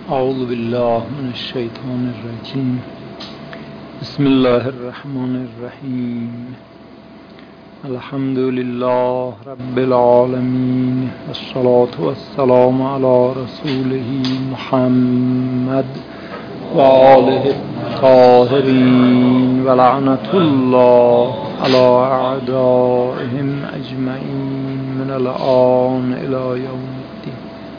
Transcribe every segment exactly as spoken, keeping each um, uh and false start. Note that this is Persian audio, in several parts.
اعوذ بالله من الشیطان الرجیم. بسم الله الرحمن الرحیم. الحمد لله رب العالمین والصلاة والسلام علی رسوله محمد و آله الطاهرین و لعنت الله علی اعدائهم اجمعین من الآن الی یوم الدین.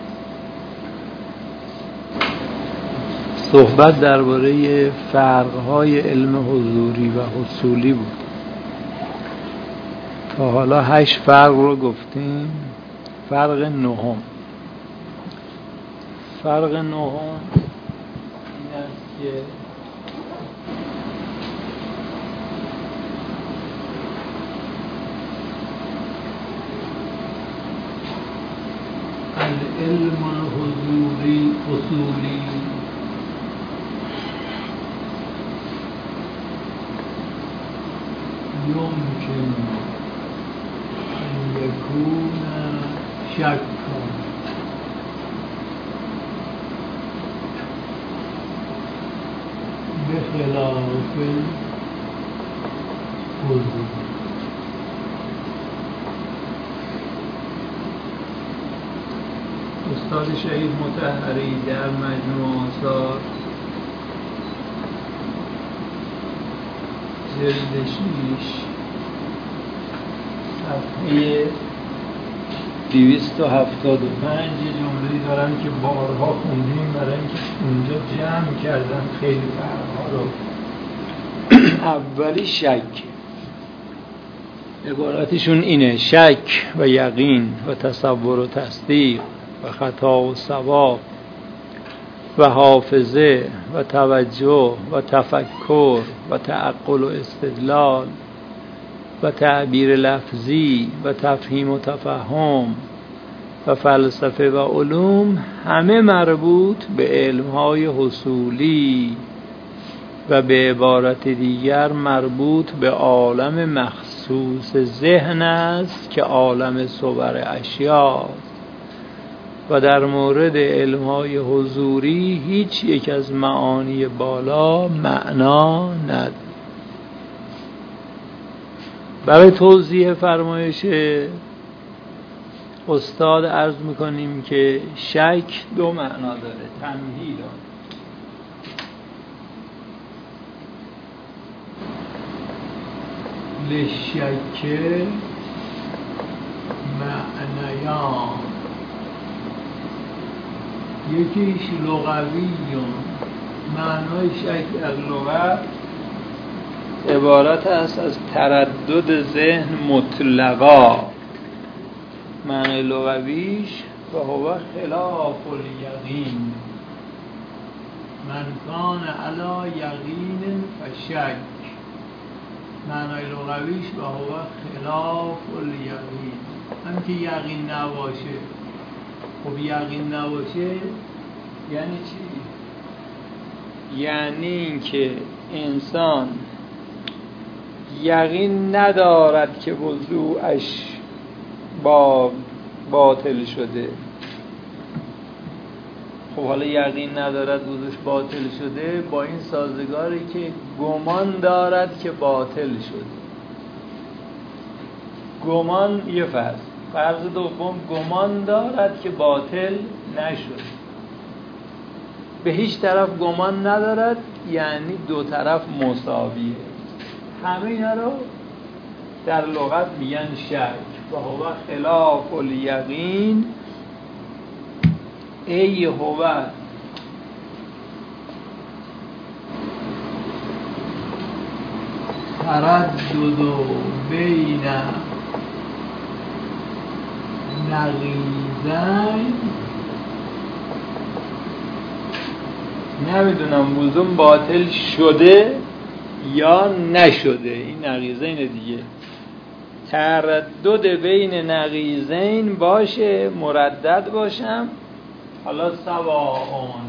صحبت درباره فرق‌های علم حضوری و حصولی بود. تا حالا هشت فرق رو گفتیم. فرق نهم فرق نهم این است که العلم الحضوری حصولی يمكن أن يكون شكا بخلاف الحضور. استاد شهید مطهری در مجموع آثار جلد شیش صفحه دویست و هفتاد و پنج یه جمله‌ای دارن که بارها خوندیم برای اینکه اونجا جمع کردن خیلی فرق‌ها رو. اولی شک، عبارتشون اینه: شک و یقین و تصور و تصدیق و خطا و صواب و حافظه و توجه و تفکر و تعقل و استدلال و تعبیر لفظی و تفهیم و تفهم و فلسفه و علوم همه مربوط به علم‌های حصولی و به عبارت دیگر مربوط به عالم مخصوص ذهن است که عالم صور اشیاست. و در مورد علم‌های حضوری هیچ یک از معانی بالا معنا ندارد. برای توضیح فرمایش استاد عرض می‌کنیم که شک دو معنا داره. تمهید لشک معنیان، یکیش لغویون، معنای شک در لغت عبارت است از تردد ذهن مطلقا. معنای لغویش و هو خلاف الیقین، من کان علی یقین فشک. معنای لغویش و هو خلاف الیقین، هم که یقین نباشه. خب یقین نباشه یعنی چی؟ یعنی اینکه انسان یقین ندارد که وضوعش با باطل شده. خب حالا یقین ندارد وضوعش باطل شده با این سازگاری که گمان دارد که باطل شده. گمان یه فرض. فرض دوم گمان دارد که باطل نشد. به هیچ طرف گمان ندارد یعنی دو طرف مساویه. همه اینا رو در لغت میگن شک. و هو خلاف الیقین ای هو تردد بین نقیضین، نمیدونم وضوع باطل شده یا نشده. این نقیضین دیگه تردد بین نقیضین باشه، مردد باشم. حالا سواءون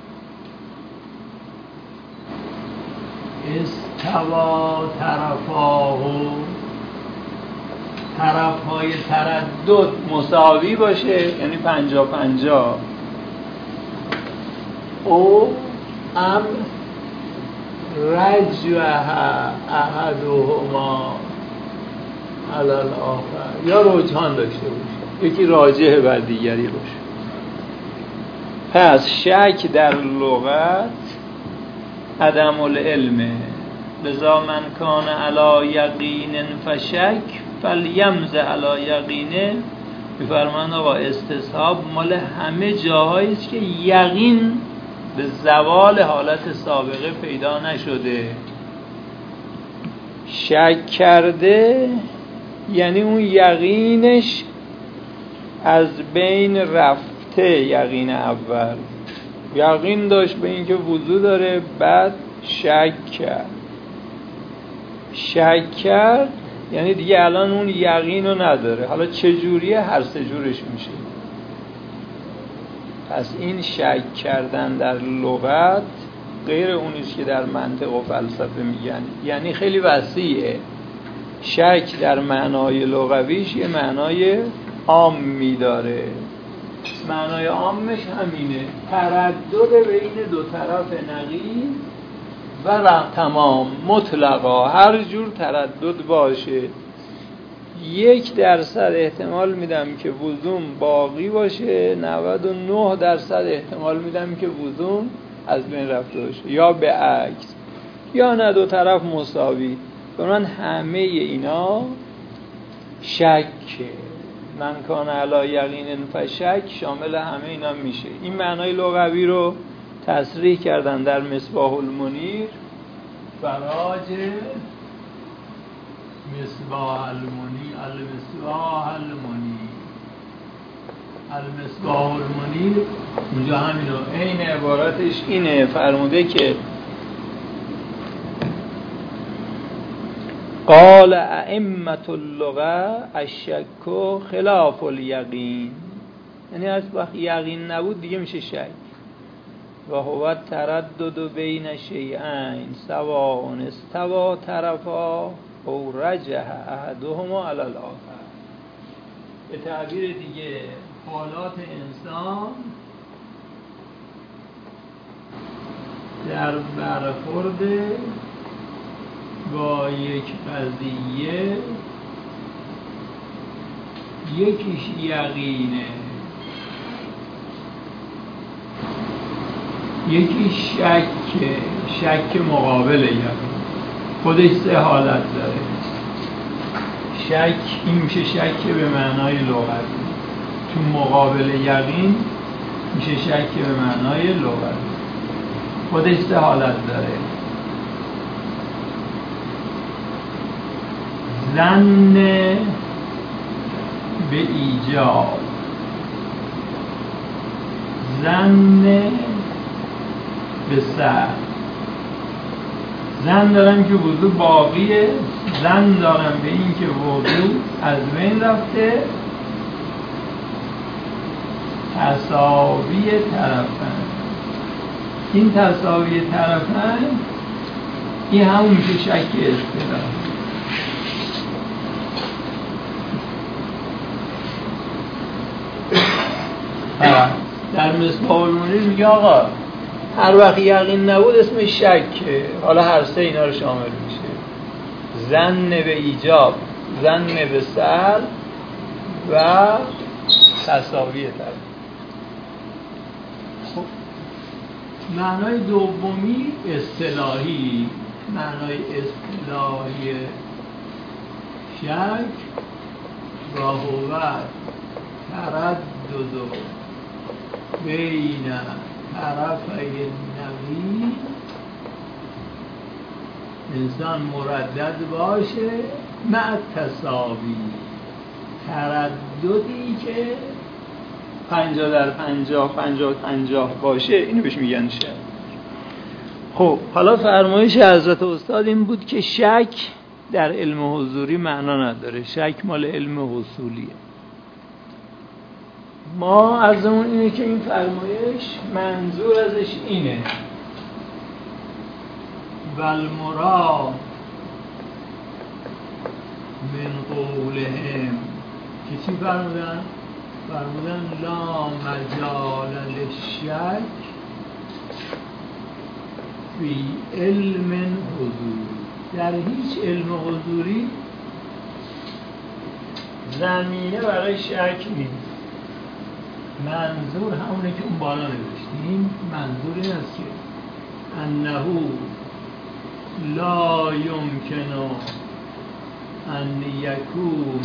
استوا طرفاه، طرف های تردد مساوی باشه یعنی پنجا پنجا. او ام رجوه احدهما علی الاخر، یا رجحان داشته باشه، یکی راجح بر دیگری باشه. پس شک در لغت عدم العلم، لذا من کان علی یقین فشک فلیمز علی یقینه. میفرمان آقا استصحاب مال همه جاهایی است که یقین به زوال حالت سابقه پیدا نشده. شک کرده یعنی اون یقینش از بین رفته. یقین اول یقین داشت به اینکه وضو داره، بعد شک کرد. شک کرد یعنی دیگه الان اون یقین رو نداره. حالا چجوریه؟ هر سه جورش میشه. پس این شک کردن در لغت غیر اونیست که در منطق و فلسفه میگن، یعنی خیلی وسیعه. شک در معنای لغویش یه معنای عامی داره. معنای عامش همینه، تردد بین دو طرف نقیض و رق تمام مطلقا، هر جور تردد باشه. یک درصد احتمال میدم که وضوم باقی باشه، نود و نه درصد احتمال میدم که وضوم از بین رفته باشه، یا به عکس، یا نه دو طرف مساوی. برای من همه اینا شکه. من کان علی یقین فشک شامل همه اینا میشه. این معنای لغوی رو تصریح کردن در مصباح المنیر. فراج مصباح المنیر، المصباح المنیر، المصباح المنیر. اونجا همینو عین عبارتش اینه، فرموده که قال ائمة اللغة الشک خلاف الیقین، یعنی از وقت یقین نبود دیگه میشه شک. و هو تردد بین شیئین سواء استوى طرفا او رجح احدهما علی الاخر. به تعبیر دیگه حالات انسان در برخورد با یک قضیه یکیش یقینه، یکی شک، شک مقابل یقین. خودش سه حالت داره. شک این میشه شک به معنای لغوی، تو مقابل یقین میشه شک به معنای لغوی. خودش سه حالت داره. ظن به ایجاب، ظن به سر. ظن دارم که وضو باقیه، ظن دارم به این که وضو از بین رفته. تساوی طرفین، این تساوی طرفین این همون میشه شک اصطلاحی. در مصباح المنیر میگه آقا هر وقت یقین نبود اسمش شکه. حالا هر سه اینا رو شامل میشه. ظن به ایجاب، ظن به سر و تساوی طرف. خب معنای دومی اصطلاحی، معنای اصطلاحی شک و هو تردد بین طرفی نقیض. انسان مردد باشه مع تساوی، ترددی که پنجاه در پنجاه، پنجاه پنجاه باشه، اینو بهش میگن شک. خب حالا فرمایش حضرت استاد این بود که شک در علم حضوری معنا نداره، شک مال علم حصولیه. ما عرضمون اینه که این فرمایش منظور ازش اینه والمراد من قولهم که چی فرمودن؟ فرمودن لا مجال للشک فی علم حضوری، در هیچ علم حضوری زمینه برای شک نیست. منظور همونه که اون بالا نوشتیم، منظور این است که انه لا یمکن ان یکون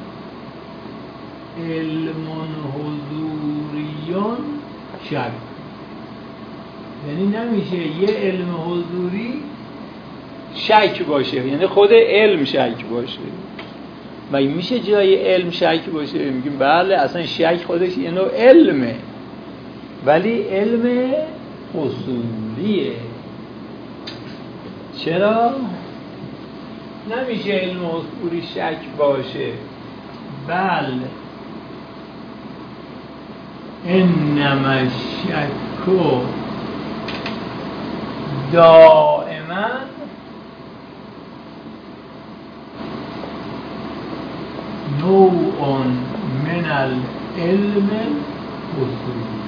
علم حضوریون شک، یعنی نمیشه یه علم حضوری شک باشه، یعنی خود علم شک باشه. و میشه جای علم شک باشه؟ میگیم بله، اصلا شک خودش یه نوع علمه، ولی علم اصولیه. چرا؟ نمیشه علم اصولی شک باشه. بله انما الشک دائما نوع من العلم اصولی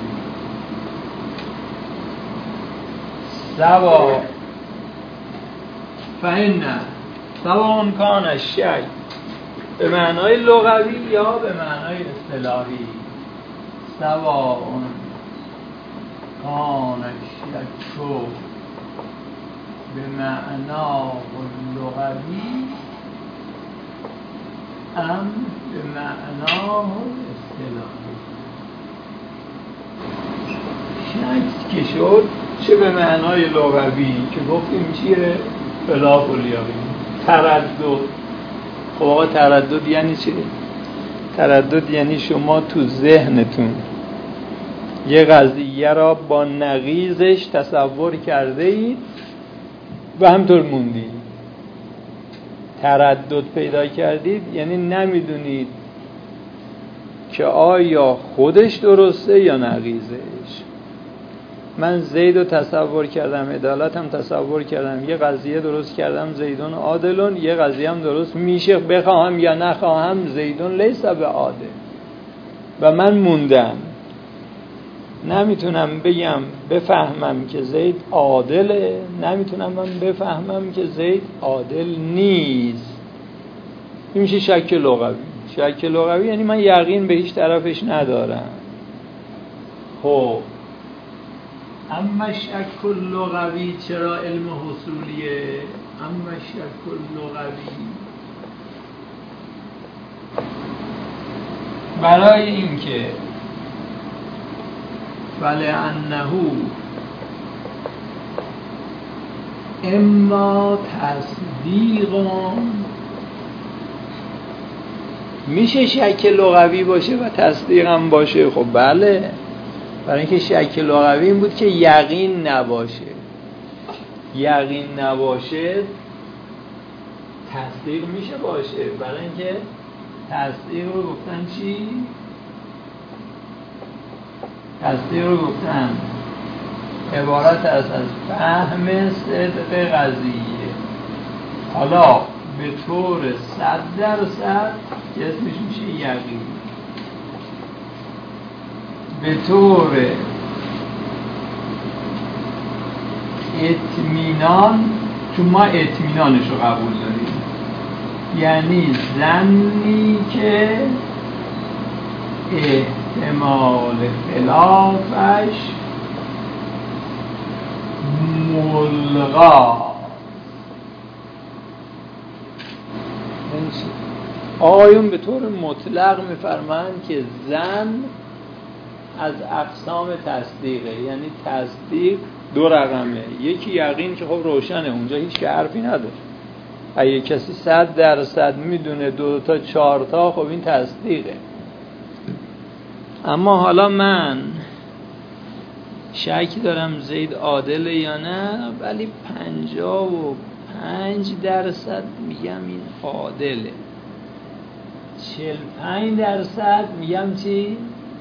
سوا فإن سواء کان الشک به معنای لغوی یا به معنای اصطلاحی، سواء کان الشک به معنای لغوی ام به معنای اصطلاحی. شک که شد چه به معنای لغوی که گفتیم چیه؟ خلاف الیقین، تردد. خب آقا تردد یعنی چی؟ تردد یعنی شما تو ذهنتون یه قضیه را با نقیضش تصور کرده اید و همطور موندید. تردد پیدا کردید یعنی نمیدونید که آیا خودش درسته یا نقیضش. من زید رو تصور کردم، عدالت هم تصور کردم، یه قضیه درست کردم زیدون عادلون، یه قضیه هم درست میشه بخواهم یا نخواهم زیدون لیس به عادل، و من موندم. نمیتونم بگم بفهمم که زید عادله، نمیتونم من بفهمم که زید عادل نیست. این میشه شک لغوی. شک لغوی یعنی من یقین به هیچ طرفش ندارم. خب اما شک لغوی چرا علم حصولیه؟ اما شک لغوی برای اینکه فلأنه اما تصدیق میشه شک لغوی باشه و تصدیق هم باشه. خب بله، برای اینکه شک لغوی این بود که یقین نباشه. یقین نباشه تصدیق میشه باشه. برای اینکه تصدیق رو گفتن چی؟ تصدیق رو گفتن عبارت است از فهم صدق قضیه. حالا به طور صد درصد که اسمش میشه یقین، به طور اطمینان، چون ما اطمینانش رو قبول داریم، یعنی زنی که احتمال خلافش ملغا. آقایون به طور مطلق میفرمایند که زن از اقسام تصدیقه، یعنی تصدیق دو رقمه. یکی یقین که خب روشنه، اونجا هیچ که حرفی نداره. اگه کسی صد درصد میدونه دو تا چهار تا، خب این تصدیقه. اما حالا من شک دارم زید عادله یا نه، ولی پنجاه و پنج درصد میگم این عادله، چهل و پنج درصد میگم چی؟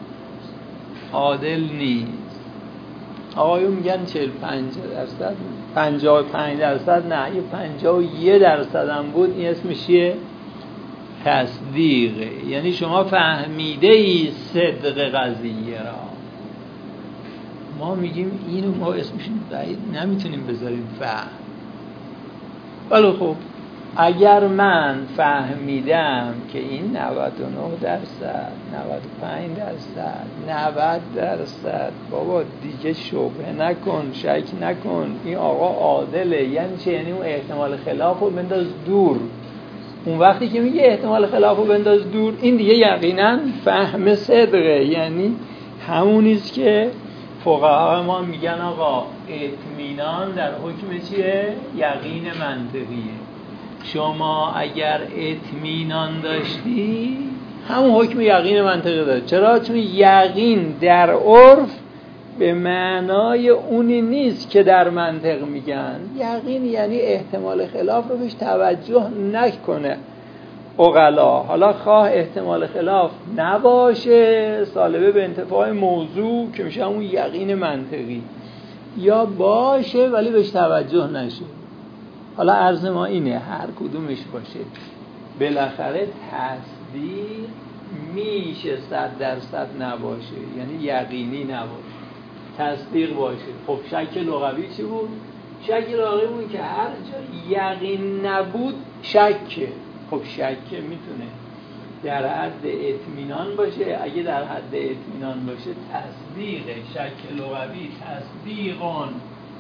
عادل نیست. آقایون میگن چهل و پنج درصد، پنجاه و پنج درصد نه، یه پنجاه و یک درصد هم بود، این اسمش یه تصدیقه. یعنی شما فهمیده ای صدق قضیه را، ما میگیم اینو ما اسمش نمیتونیم بذاریم فهم. ولی خب اگر من فهمیدم که این نود و نه درصد، نود و پنج درصد، نود درصد، بابا دیگه شبهه نکن، شک نکن، این آقا عادله، یعنی چه؟ یعنی اون احتمال خلاف رو بنداز دور. اون وقتی که میگه احتمال خلاف رو بنداز دور، این دیگه یقینا فهم صدقه، یعنی همونیست که فقها ما میگن آقا اطمینان در حکم چیه؟ یقین منطقیه. شما اگر اطمینان داشتی همون حکم یقین منطقی داره. چرا؟ چون یقین در عرف به معنای اونی نیست که در منطق میگن. یقین یعنی احتمال خلاف رو بهش توجه نکنه عقلا. حالا خواه احتمال خلاف نباشه، سالبه به انتفاع موضوع که میشه همون یقین منطقی، یا باشه ولی بهش توجه نشه. حالا عرض ما اینه هر کدومش باشه بالاخره تصدیق میشه صد درصد نباشه، یعنی یقینی نباشه، تصدیق باشه. خب شک لغوی چی بود؟ شک لغوی بود که هر جا یقین نبود شکه. خب شک میتونه در حد اطمینان باشه، اگه در حد اطمینان باشه تصدیقه. شک لغوی تصدیقون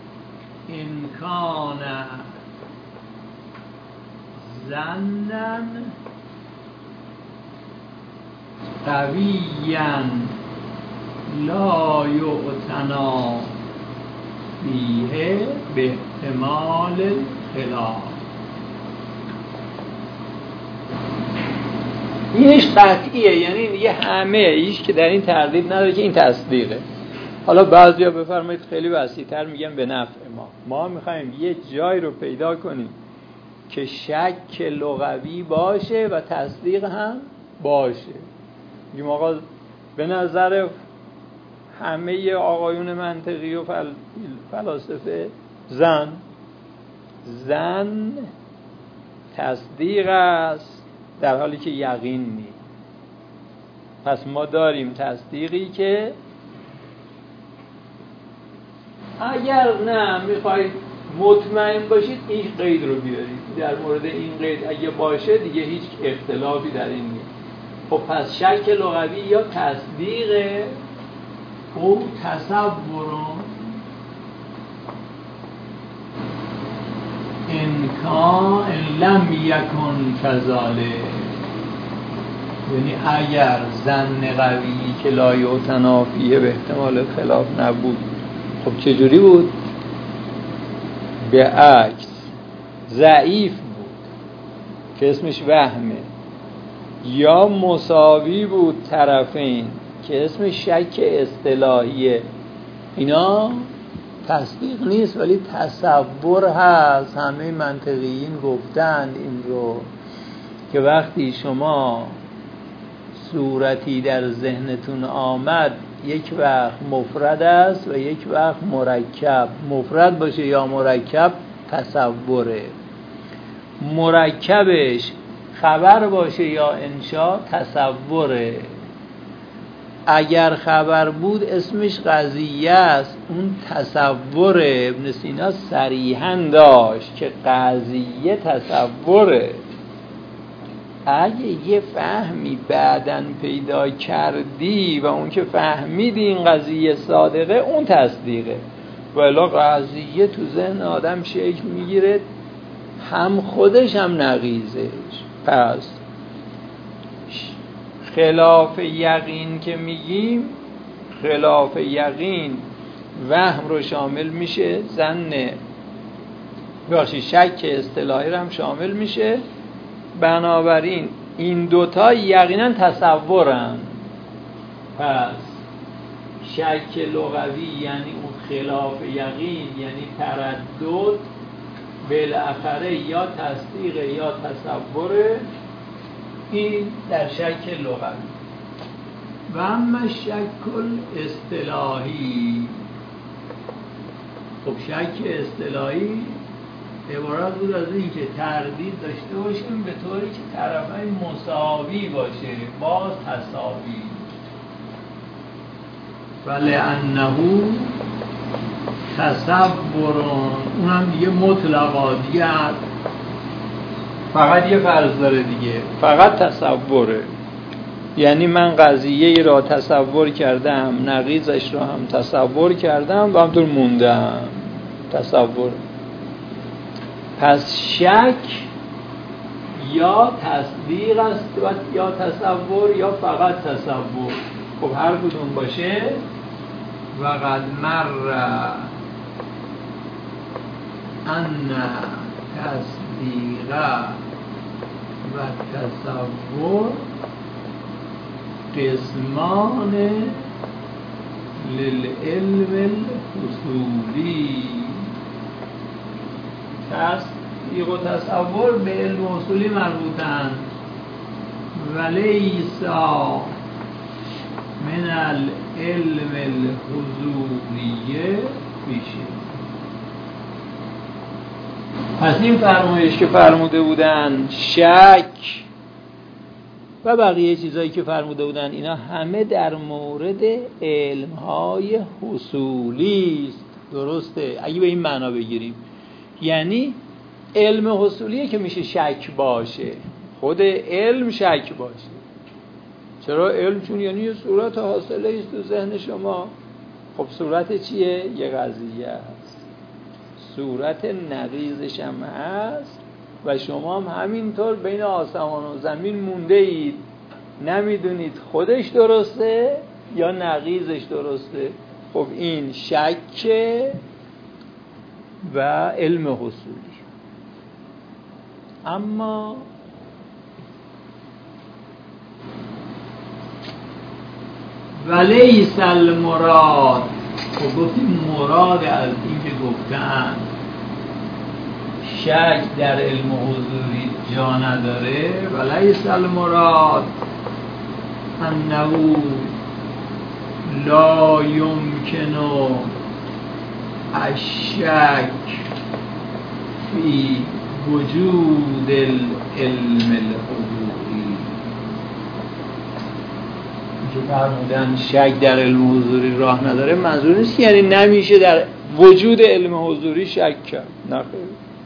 امکان زنن قویاً لا یعتنا فیه به احتمال خلاف. اینش قطعیه، یعنی دیگه همه ایش که در این تردید نداره که این تصدیقه. حالا بعضیا بفرمایید خیلی وسیع‌تر میگن به نفع ما. ما میخوایم یه جای رو پیدا کنیم که شک لغوی باشه و تصدیق هم باشه. میگیم آقا به نظر همه آقایون منطقی و فل... فلاسفه زن زن تصدیق است در حالی که یقین نیست. پس ما داریم تصدیقی که اگر نه میخواید مطمئن باشید این قید رو بیارید. در مورد این قید اگه باشه دیگه هیچ اختلافی در این نیست. خب پس شک لغوی یا تصدیق او تصورون انکان لم یکن کذالک، یعنی اگر ظن قوی که لا یعتنا فیه به احتمال خلاف نبود، خب چجوری بود؟ به عکس ضعیف بود که اسمش وهمه، یا مساوی بود طرفین که اسمش شک اصطلاحیه. اینا تصدیق نیست ولی تصور هست. همه منطقیین گفتند این رو که وقتی شما صورتی در ذهنتون آمد یک وقت مفرد است و یک وقت مرکب. مفرد باشه یا مرکب تصوره، مرکبش خبر باشه یا انشا تصوره. اگر خبر بود اسمش قضیه است. اون تصور ابن سینا صریحاً داشت که قضیه تصوره. اگه یه فهمی بعداً پیدا کردی و اون که فهمیدی این قضیه صادقه، اون تصدیقه. ولی قضیه تو ذهن آدم شکل میگیره، هم خودش هم نقیزش. پس خلاف یقین که میگیم، خلاف یقین وهم رو شامل میشه، ظن باشی شک اصطلاحی رو هم شامل میشه. بنابراین این دوتا یقینا تصورن. پس شک لغوی یعنی اون خلاف یقین، یعنی تردد، بالاخره یا تصدیق یا تصوره. این در شک لغوی. و اما شک اصطلاحی، خب شک اصطلاحی عبارت بود از این که تردید داشته باشیم به طوری که طرفین مساوی باشه، باز تساوی. ولعنه تصورون، اونم دیگه مطلقا دیگه فقط یه فرض داره دیگه، فقط تصوره. یعنی من قضیه ای را تصور کردم، نقیضش را هم تصور کردم و همطور موندم. تصور. پس شک یا تصدیق است و یا تصور یا فقط تصور. خب هر کدوم باشه. و قد مر ان تصدیق و تصور قسمان للعلم الاصولی. تصدیق و تصور به علم اصولی مربوطن، ولیسا من العلم الحضوریه بیشه. پس این فرمایش که فرموده بودن شک و بقیه چیزایی که فرموده بودن اینا همه در مورد علم‌های حصولی است. درسته؟ اگه به این معنا بگیریم یعنی علم حصولیه که میشه شک باشه، خود علم شک باشه. چرا علم؟ چون یعنی یه صورت حاصله است تو ذهن شما. خب صورت چیه؟ یه قضیه هست، صورت نقیضش هم هست و شما هم همینطور بین آسمان و زمین مونده اید، نمیدونید خودش درسته یا نقیضش درسته. خب این شکه و علم حصولی. اما ولیس المراد، خب گفتیم مراد از این که گفتن شک در علم حضوری جا نداره، ولیس المراد انه لا یمکن الشک فی وجود العلم الحضوری. که فرمودن شک در علم حضوری راه نداره، منظور نیست یعنی نمیشه در وجود علم حضوری شک کرد، نه خیر.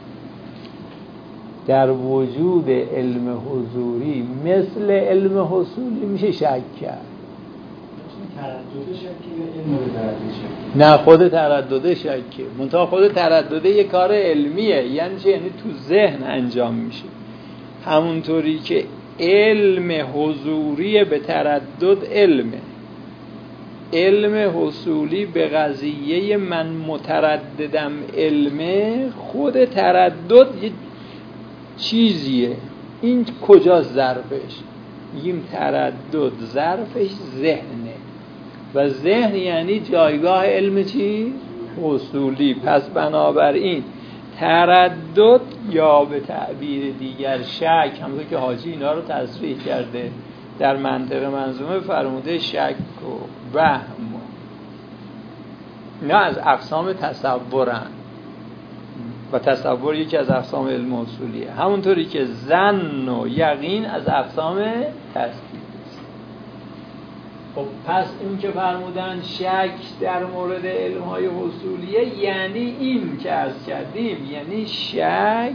در وجود علم حضوری مثل علم حصولی میشه شک کرد. تردد شکیه یا علم تردد شکیه؟ نه، خود تردد شکیه. منتها خود تردد یه کار علمیه. یعنی چه؟ یعنی تو ذهن انجام میشه. همونطوری که علم حضوری به تردد علمه، علم حصولی به قضیه من مترددم علمه. خود تردد یه چیزیه. این کجا ظرفش؟ میگیم تردد ظرفش ذهنه و ذهن یعنی جایگاه علم چی؟ حصولی. پس بنابراین تردد یا به تعبیر دیگر شک، همونطور که حاجی اینا رو تصریح کرده در منطق منظومه، فرموده شک و وهم اینا از اقسام تصورن و تصور یکی از اقسام علم اصولیه، همونطوری که ظن و یقین از اقسام تصدیق است. خب پس این که فرمودن شک در مورد علم‌های حصولیه یعنی این که عرض کردیم، یعنی شک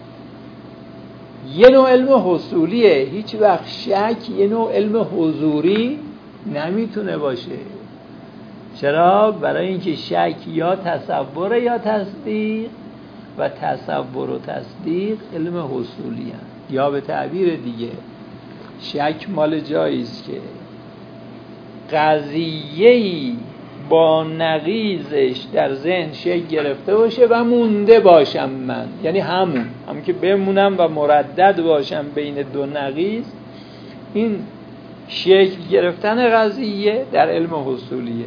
یه نوع علم حصولیه. هیچ وقت شک یه نوع علم حضوری نمیتونه باشه. چرا؟ برای اینکه شک یا تصور یا تصدیق و تصور و تصدیق علم حصولی هست. یا به تعبیر دیگه شک مال جاییست که قضیه‌ای با نقیضش در ذهن شکل گرفته باشه و مونده باشم من، یعنی همون هم که بمونم و مردد باشم بین دو نقیض. این شکل گرفتن قضیه در علم حصولیه.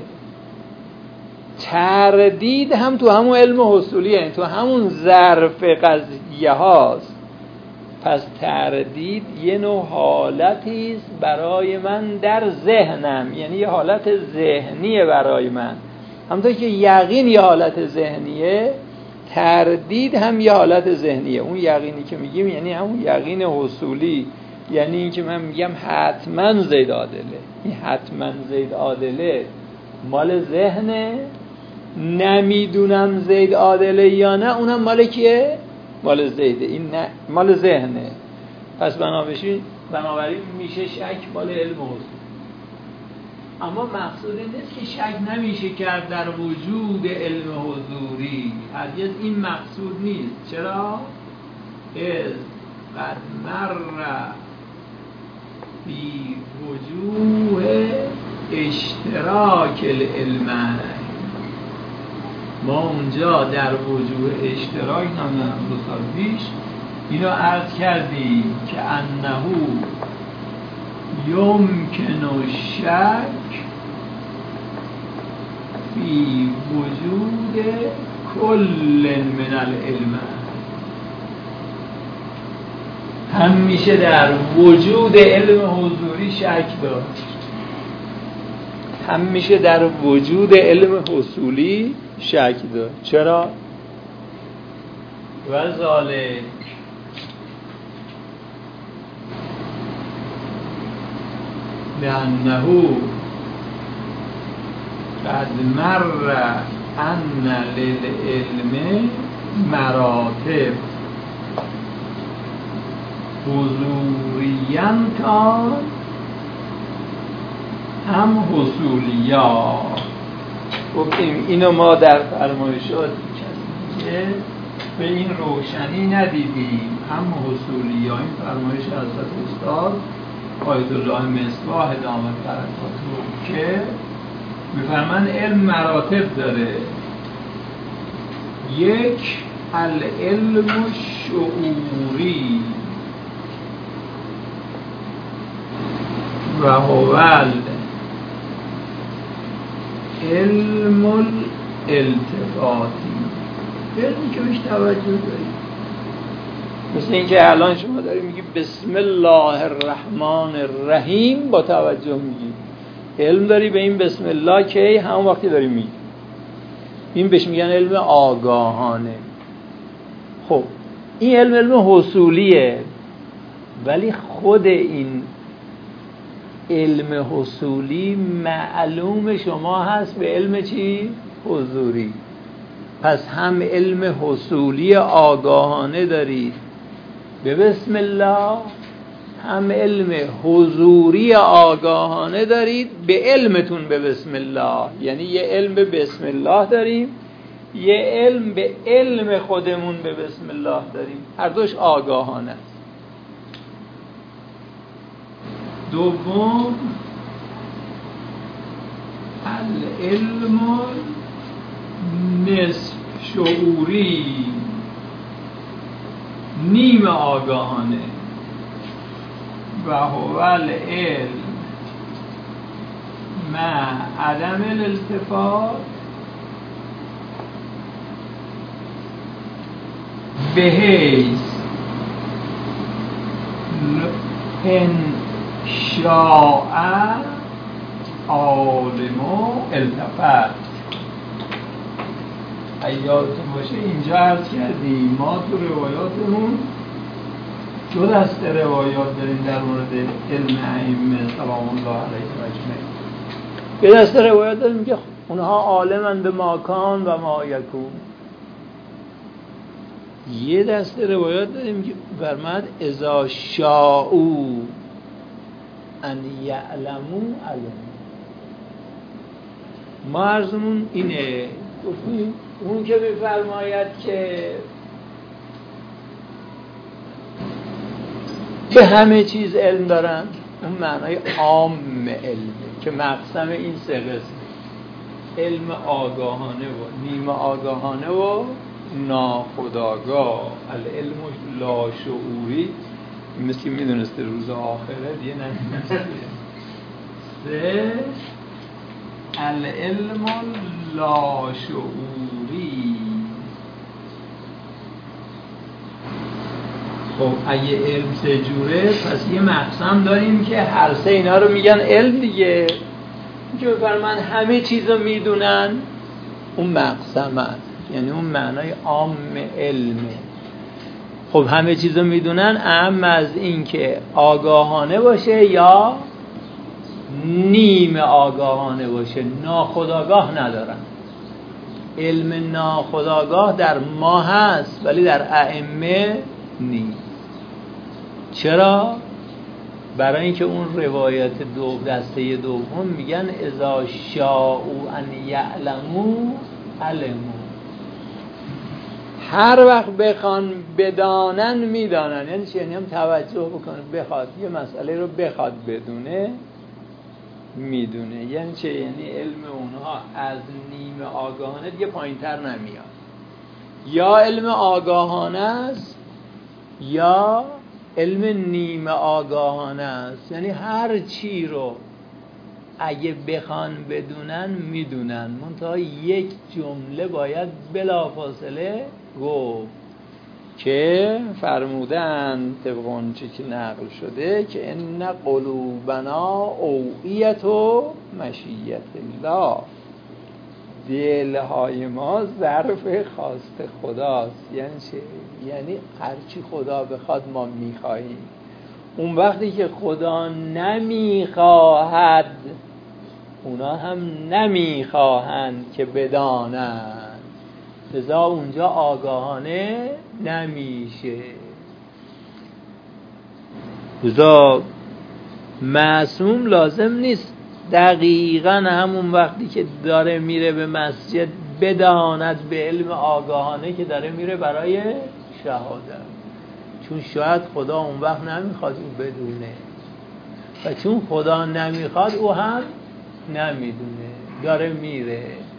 تردید هم تو همون علم حصولیه، یعنی تو همون ظرف قضیه هاست. پس تردید یه نوع حالتی است برای من در ذهنم، یعنی یه حالت ذهنیه برای من. همونطور که یقین یه حالت ذهنیه، تردید هم یه حالت ذهنیه. اون یقینی که میگیم یعنی همون یقین حصولی، یعنی این که من میگم حتما زید عادله. این حتما زید عادله مال ذهنه نمیدونم زید عادله یا نه، اونم مال کیه؟ مال زیده. این نه مال ذهنه. پس بنابراین بنابراین میشه شک مال علم حضور. اما مقصود این نیست که شک نمیشه کرد در وجود علم حضوری. هرگز این مقصود نیست. چرا؟ از قد مر بی وجوه اشتراک العلم. ما اونجا در وجوه اشتراک نمیدونم دو سال پیش اینو عرض کردیم که انه یمکن الشک فی وجود کل من العلم. هم میشه در وجود علم حضوری شک داشت، هم میشه در وجود علم حصولی شک داشت. چرا؟ و ذالک لأنه قد مر ان للعلم مراتب حضوریان کان هم حصولیات. گفتیم اینو ما در فرمایشات کسی که به این روشنی ندیدیم. هم حصولیات، این فرمایش حضرت استاد آیت الله مصباح دامت برکاته که میفرمان علم مراتب داره. یک العلم شعوری و هو علم الالتفاتی، علمی که بهش توجه داریم. مثل اینکه الان شما داری میگی بسم الله الرحمن الرحیم، با توجه میگی. علم داری به این بسم الله که همون وقتی داری میگی. این بهش میگن علم آگاهانه. خب این علم علم حصولیه، ولی خود این علم حصولی معلوم شما هست به علم چی؟ حضوری. پس هم علم حصولی آگاهانه دارید به بسم الله، هم علم حضوری آگاهانه دارید به علمتون به بسم الله. یعنی یه علم به بسم الله داریم، یه علم به علم خودمون به بسم الله داریم. هر دوش آگاهانه است. دوم العلم نصف شعوری، نیم آگاهانه. و هو العلم مع عدم الالتفات بحیث ان شاء عالم التفت. یادتون باشه اینجا عرض کردیم ما تو روایاتمون دو دسته روایات داریم در مورد علم ائمه سلام الله علیهم اجمعین. یه دسته روایات داریم که اونها عالمن به ماکان و ما یکون. یه دسته روایات داریم که فرمود اذا شاءوا ان یعلموا علم. ما عرضمون اینه، گفتیم اون که میفرماید که به همه چیز علم دارن، اون معنای عام علمه که مقسم این سه قسم، علم آگاهانه و نیم آگاهانه و ناخودآگاه. العلم لا شعوری مثل که میدونسته روز آخره دیگه نمیدونسته. سه العلم لا شعوری. خب اگه علم سه جوره، پس یه مقسم داریم که هر سه اینا رو میگن علم دیگه. که بفرمان همه چیز رو میدونن، اون مقسم هست، یعنی اون معنای عام علمه. خب همه چیز رو میدونن اهم از این که آگاهانه باشه یا نیم آگاهانه باشه، ناخودآگاه ندارن. علم ناخودآگاه در ما هست ولی در ائمه نیست. چرا؟ برای اینکه اون روایت دو دسته دوم میگن اذا شاءوا ان یعلموا علموا، هر وقت بخوان بدانن میدانن. یعنی چی؟ یعنی هم توجه بکنه، بخواد یه مسئله رو بخواد بدونه میدونه. یعنی چه؟ یعنی علم اونها از نیمه آگاهانه دیگه پایین تر نمیاد، یا علم آگاهانه است یا علم نیمه آگاهانه است. یعنی هر چی رو اگه بخوان بدونن میدونن، منتها یک جمله باید بلافاصله گفت که فرمودن طبق اون چی که نقل شده که ان قلوبنا اوعیت و مشیت الله، دلهای ما ظرف خواست خداست. یعنی چه؟ یعنی هرچی خدا بخواد ما میخواهیم. اون وقتی که خدا نمیخواهد اونا هم نمیخواهند که بدانند، لذا اونجا آگاهانه نمیشه. لذا معصوم لازم نیست دقیقاً همون وقتی که داره میره به مسجد بداند به علم آگاهانه که داره میره برای شهادت، چون شاید خدا اون وقت نمیخواد او بدونه و چون خدا نمیخواد او هم نمیدونه، داره میره.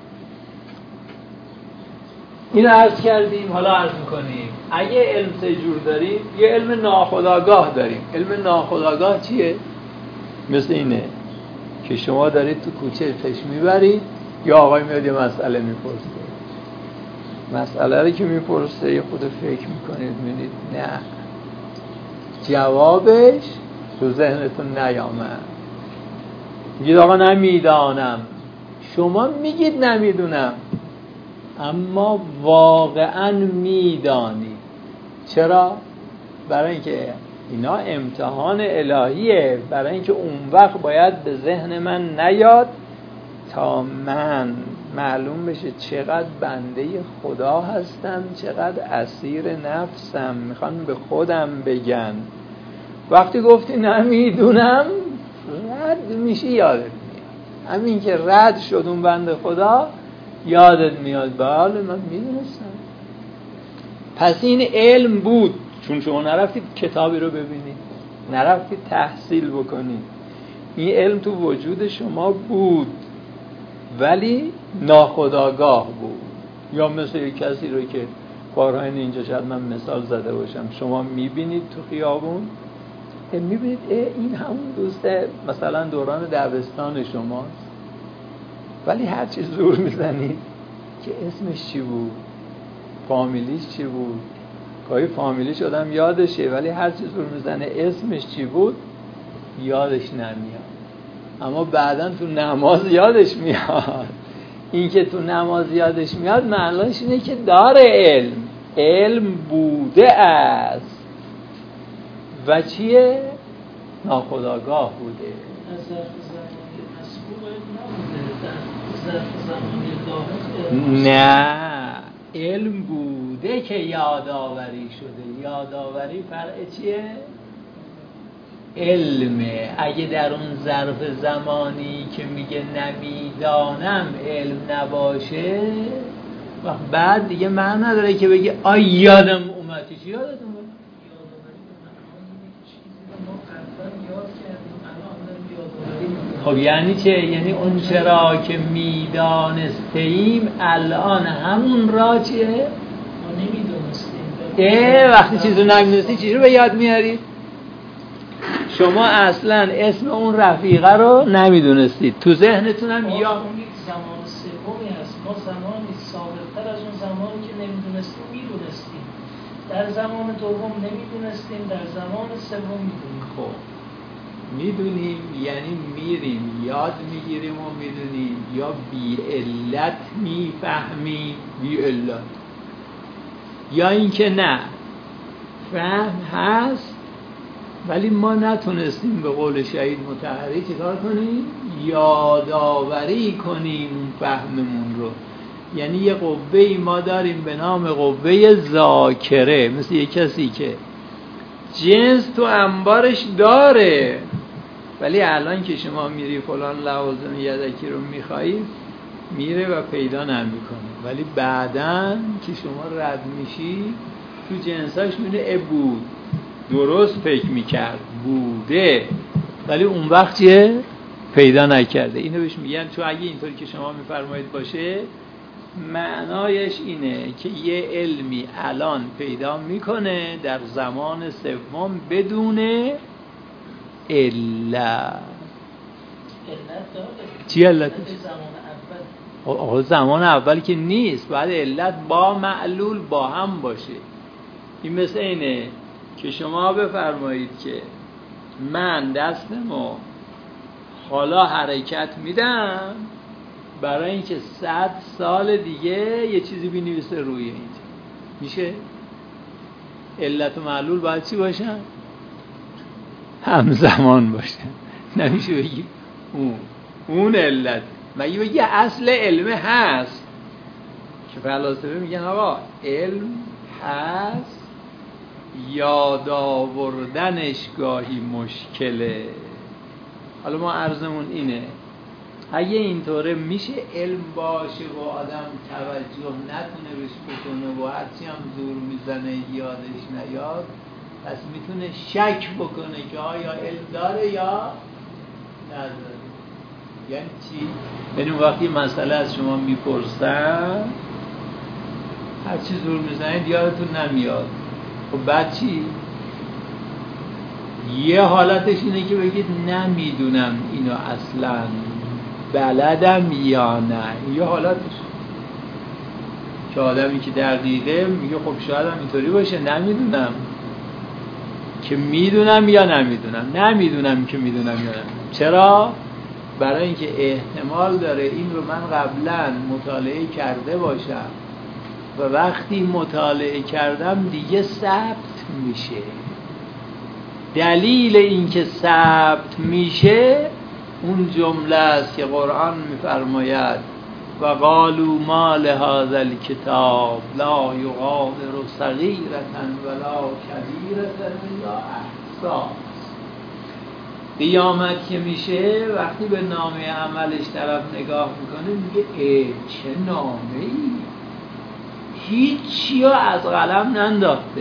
این عرض کردیم. حالا عرض میکنیم اگه علم سه جور داریم، یه علم ناخودآگاه داریم. علم ناخودآگاه چیه؟ مثل اینه که شما دارید تو کوچه پیش میبرید، یا آقای میاد یه مسئله میپرسه، مسئله رو که میپرسه یه خود فکر میکنید میبینید نه جوابش تو ذهنتون نیامد، میگید آقا نمیدانم. شما میگید نمیدونم اما واقعا میدانید. چرا؟ برای اینکه اینا امتحان الهیه، برای اینکه اون وقت باید به ذهن من نیاد تا من معلوم بشه چقدر بنده خدا هستم، چقدر اسیر نفسم، میخوان به خودم بگن. وقتی گفتی نمیدونم رد میشی، یادت میاد. همین که رد شد اون بنده خدا یادت میاد بله من میدونستم. پس این علم بود، چون شما نرفتید کتابی رو ببینید، نرفتید تحصیل بکنید، این علم تو وجود شما بود ولی ناخودآگاه بود. یا مثل یک کسی رو که بارها اینجا شاید من مثال زده باشم، شما میبینید تو خیابون، میبینید این همون دوسته مثلا دوران دبستان شماست، ولی هر چی زور میزنید که اسمش چی بود، فامیلیش چی بود، گاهی فامیلیش آدم یادشه ولی هر چی زور میزنه اسمش چی بود یادش نمیاد، اما بعداً تو نماز یادش میاد. این که تو نماز یادش میاد معنیش اینه که داره علم، علم بوده است و چیه؟ ناخودآگاه بوده. نه، علم بوده که یادآوری شده. یادآوری فرع چیه؟ علمه. اگه در اون ظرف زمانی که میگه نمیدانم علم نباشه، وقت بعد دیگه معنی نداره که بگی آی یادم اومد. چی یادت اومد؟ خب یعنی چه؟ یعنی اون چرا که میدانستیم الان همون را چیه؟ ما نمیدونستیم. اه وقتی چیزو نمیدونستی چیزو به یاد میاری؟ شما اصلا اسم اون رفیقه رو نمیدونستید، تو ذهنتون هم یا اون یک زمان سومی هست. ما زمانی سابقتر از اون زمانی که نمیدونستیم میدونستیم، در زمان دوم نمیدونستیم، در زمان سوم میدونیم. خب میدونیم یعنی میریم یاد میگیریم و میدونیم، یا بی علت میفهمیم بی علت، یا اینکه نه فهم هست ولی ما نتونستیم به قول شهید مطهری چیکار کنیم؟ یادآوری کنیم اون فهممون رو. یعنی یه قوه‌ای ما داریم به نام قوه ذاکره، مثل یه کسی که جنس تو انبارش داره ولی الان که شما میری فلان لوازم یدکی رو میخوایی میره و پیدا نمیکنه، ولی بعدن که شما رد میشی تو جنساش میره اه بود، درست فکر میکرد بوده ولی اون وقت چیه؟ پیدا نکرده. اینو بهش میگن، چون اگه اینطوری که شما میفرمایید باشه معنایش اینه که یه علمی الان پیدا میکنه در زمان سوم بدون علت. علت داره. چی علت؟ زمان اول. آقا زمان اول که نیست، باید علت با معلول با هم باشه. این مثل اینه که شما بفرمایید که من دستمو حالا حرکت میدم برای اینکه صد سال دیگه یه چیزی بنویسه روی اینجا، میشه؟ علت و معلول باید چی باشن؟ همزمان باشن. نمیشه بگی اون اون علت، مگه بگی اصل علم هست که فلاسفه میگن آقا علم هست یاد آوردنش گاهی مشکله. حالا ما عرضمون اینه اگه اینطوره میشه علم باشه و آدم توجه نتونه بهش بکنه و هرچی هم زور میزنه یادش نیاد، پس میتونه شک بکنه که آیا علم داره یا نداره. یعنی چی؟ یعنی وقتی مسئله از شما میپرسن هرچی زور میزنید یادتون نمیاد، خب بعد چی؟ یه حالتش اینه که بگید نمیدونم اینو اصلا بلدم یا نه. یه حالتش که آدمی که دقیقه میگه خب شاید هم اینطوری باشه، نمیدونم که میدونم یا نمیدونم. نمیدونم که میدونم یا نمیدونم. چرا؟ برای اینکه احتمال داره این رو من قبلا مطالعه کرده باشم و وقتی مطالعه کردم دیگه ثبت میشه. دلیل اینکه ثبت میشه اون جمله است که قرآن میفرماید و قالوا ما لهذا الکتاب لا یغادر صغیرة ولا کبیرة الا احصاها. قیامت که میشه وقتی به نامه عملش طرف نگاه میکنه میگه ای چه نامه ای، هیچی رو از قلم ننداخته،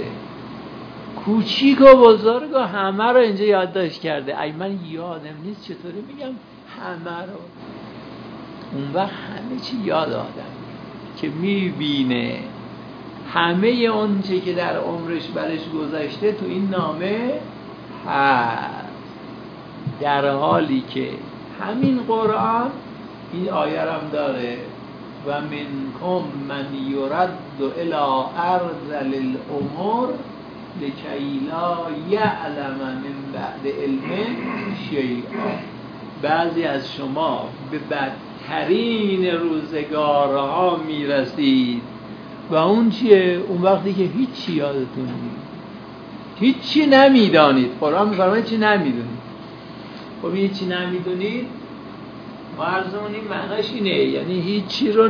کوچیک و بزرگ و همه رو اینجا یادداشت کرده. ای من یادم نیست چطوری میگم همه رو. اون وقت همه چی یاد آدم که میبینه همه اون چه که در عمرش برش گذشته تو این نامه هست، در حالی که همین قرآن این آیه هم داره و منکم من یرد الی ارذل الامور لکی لا یعلم من بعد علم شیئا. بعضی از شما به بدترین روزگارها میرسید و اون چیه؟ اون وقتی که هیچی یادتون نیست، هیچی نمیدانید. قرآن میفرماید چی نمیدونید. خب هیچی نمیدونید مرزمون این معناش اینه یعنی هیچی رو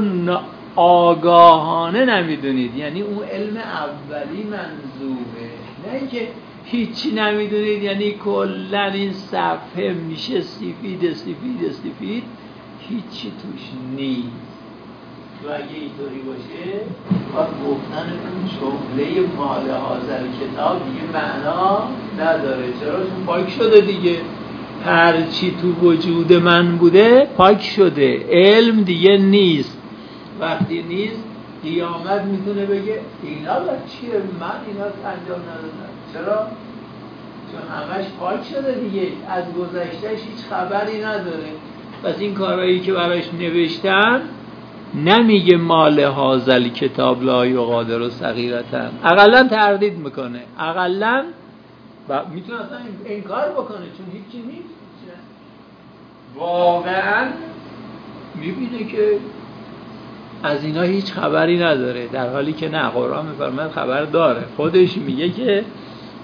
آگاهانه نمیدونید، یعنی اون علم اولی منظوره، نه اینکه هیچی نمیدونید یعنی کلا این صفحه میشه سفید سفید سفید هیچی توش نیست. تو اگه اینطوری باشه باید گفتن اون جمله مال حاضر کتاب دیگه معنا نداره. چرا؟ چون پاک شده دیگه، هر چی تو وجود من بوده پاک شده، علم دیگه نیست. وقتی نیست قیامت میتونه بگه اینا چیه من اینا انجام ندادم. چرا؟ چون همش پاک شده دیگه، از گذشتهش هیچ خبری نداره. پس این کارهایی که براش نوشتن نمیگه مال هازل کتاب لا یغادر صغیرة، اقلا تردید میکنه، اقلا میتونه اصلا انکار بکنه چون هیچی نیست. واقعا میبینه که از اینا هیچ خبری نداره، در حالی که نه، قرآن میفرماید خبر داره. خودش میگه که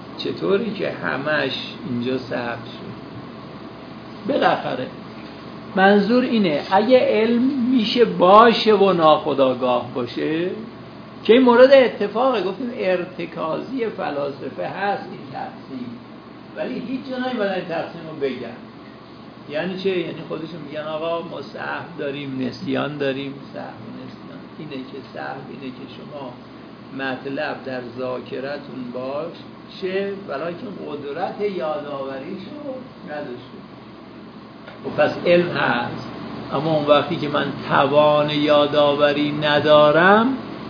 چطوری که همش اینجا ثبت شد. بالاخره منظور اینه اگه علم میشه باشه و ناخودآگاه باشه که این مورد اتفاقه، گفتیم ارتکازی فلاسفه هست این تقسیم، ولی هیچ جا نمی‌بینن این تقسیم رو بگن. یعنی چه؟ یعنی خودشون میگن آقا ما سهو داریم، نسیان داریم. سهو و نسیان اینه که سهو اینه که شما مطلب در ذاکرتون باشه ولیکن قدرت یادآوریشو نداشته. و پس علم هست، اما اون وقتی که من توان یادآوری ندارم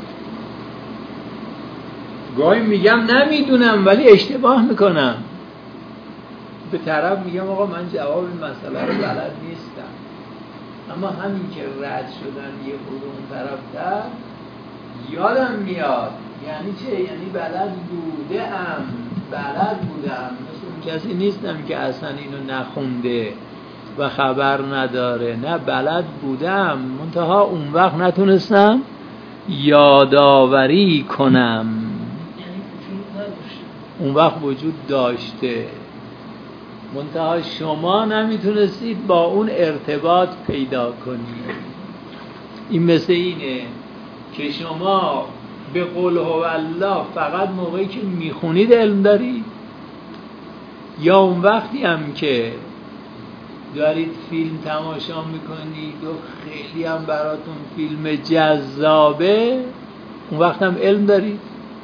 گاهی میگم نمیدونم ولی اشتباه میکنم، به طرف میگم آقا من جواب این مسئله رو بلد نیستم، اما همین که رد شدن یه خود اون طرف در یادم میاد. یعنی چه؟ یعنی بلد بودم بلد بودم مثل اون کسی نیستم که اصلا اینو نخونده و خبر نداره، نه بلد بودم منتها اون وقت نتونستم یادآوری کنم. اون وقت وجود داشته منتها شما نمیتونستید با اون ارتباط پیدا کنید. این مثل اینه که شما به قول هو الله فقط موقعی که میخونید علم دارید، یا اون وقتی هم که دارید فیلم تماشا میکنید و خیلی هم براتون فیلم جذابه اون وقت هم علم دارید؟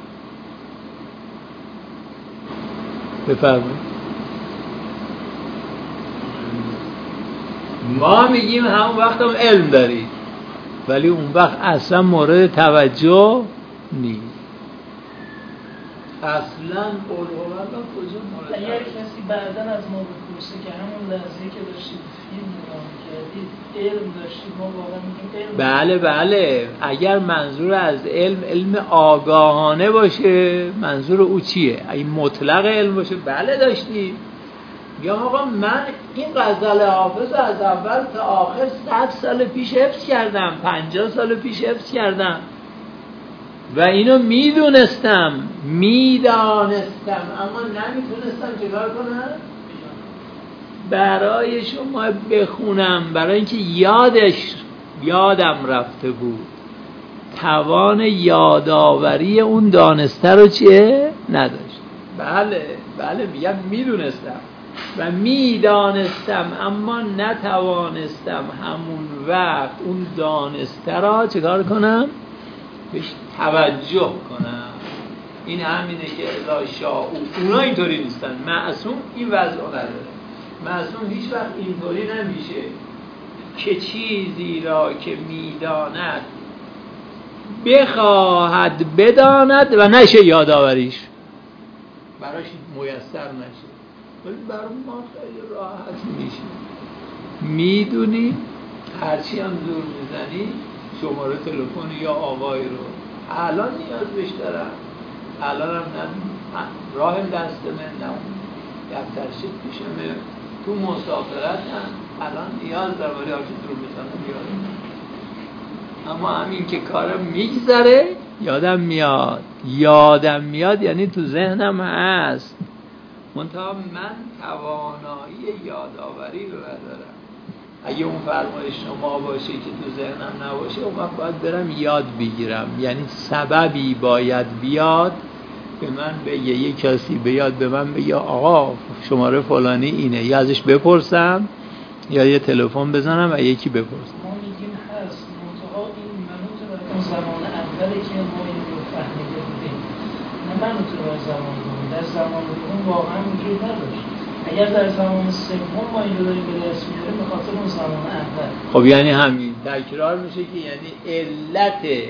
بفرمایید. ما میگیم همون وقت هم علم دارید ولی اون وقت اصلا مورد توجه نیست. اصلا قول هو الله کجا مورد توجه؟ اگر کسی بعداً از ما بپرسه که همون لحظه که داشتید فیلم نگاه کردید علم داشتید، ما واقعا میگیم علم. بله بله. اگر منظور از علم علم آگاهانه باشه منظور او چیه؟ اگه مطلق علم باشه بله داشتید. یا آقا من این غزل حافظ از اول تا آخر صد سال پیش حفظ کردم، پنجاه سال پیش حفظ کردم و اینو میدونستم میدانستم اما نمیتونستم چیکار کنم؟ برای شما بخونم، برای اینکه یادش یادم رفته بود. توان یادآوری اون دانسته رو چیه؟ نداشت. بله بله میگم میدونستم و میدانستم اما نتوانستم همون وقت اون دانسته را چیکار کنم؟ بهش توجه کنم. این همینه که الا شاء اونا اینطوری نیستن. معصوم این وضع نداره. معصوم هیچ وقت اینطوری نمیشه که چیزی را که میداند بخواهد بداند و نشه یادآوریش، براش میسر نشه. ولی برای ما خیلی راحت میشه. میدونی هرچی هم زور میزنی شماره تلفن یا آقای رو الان نیاز بهش دارم، الان هم نه راه دست من نه دفترشت پیشمه تو مسافرت هم الان نیاز دارم ولی هرچی زور میزنم یادم. اما همین که کارم میگذره یادم میاد. یادم میاد یعنی تو ذهنم هست منتها من توانایی یادآوری رو ندارم. اگه اون فرمایش شما باشه که تو ذهنم نباشه اون وقت باید برم یاد بگیرم. یعنی سببی باید بیاد به من بگه، یک کسی بیاد به من بگه آقا شماره فلانی اینه، یا ازش بپرسم یا یه تلفن بزنم و یکی بپرسم. ما میگیم هست منتها این منوط به اون زمان اولی که ما این رو فهمیده بودیم، نه منوط به زمان دوم. در زمان دوم واقعا وجود نداشت. اگر در زمان سوم ما این رو داریم به دست میاریم به خاطر اون زمان اول. خب یعنی همین تکرار میشه که یعنی علت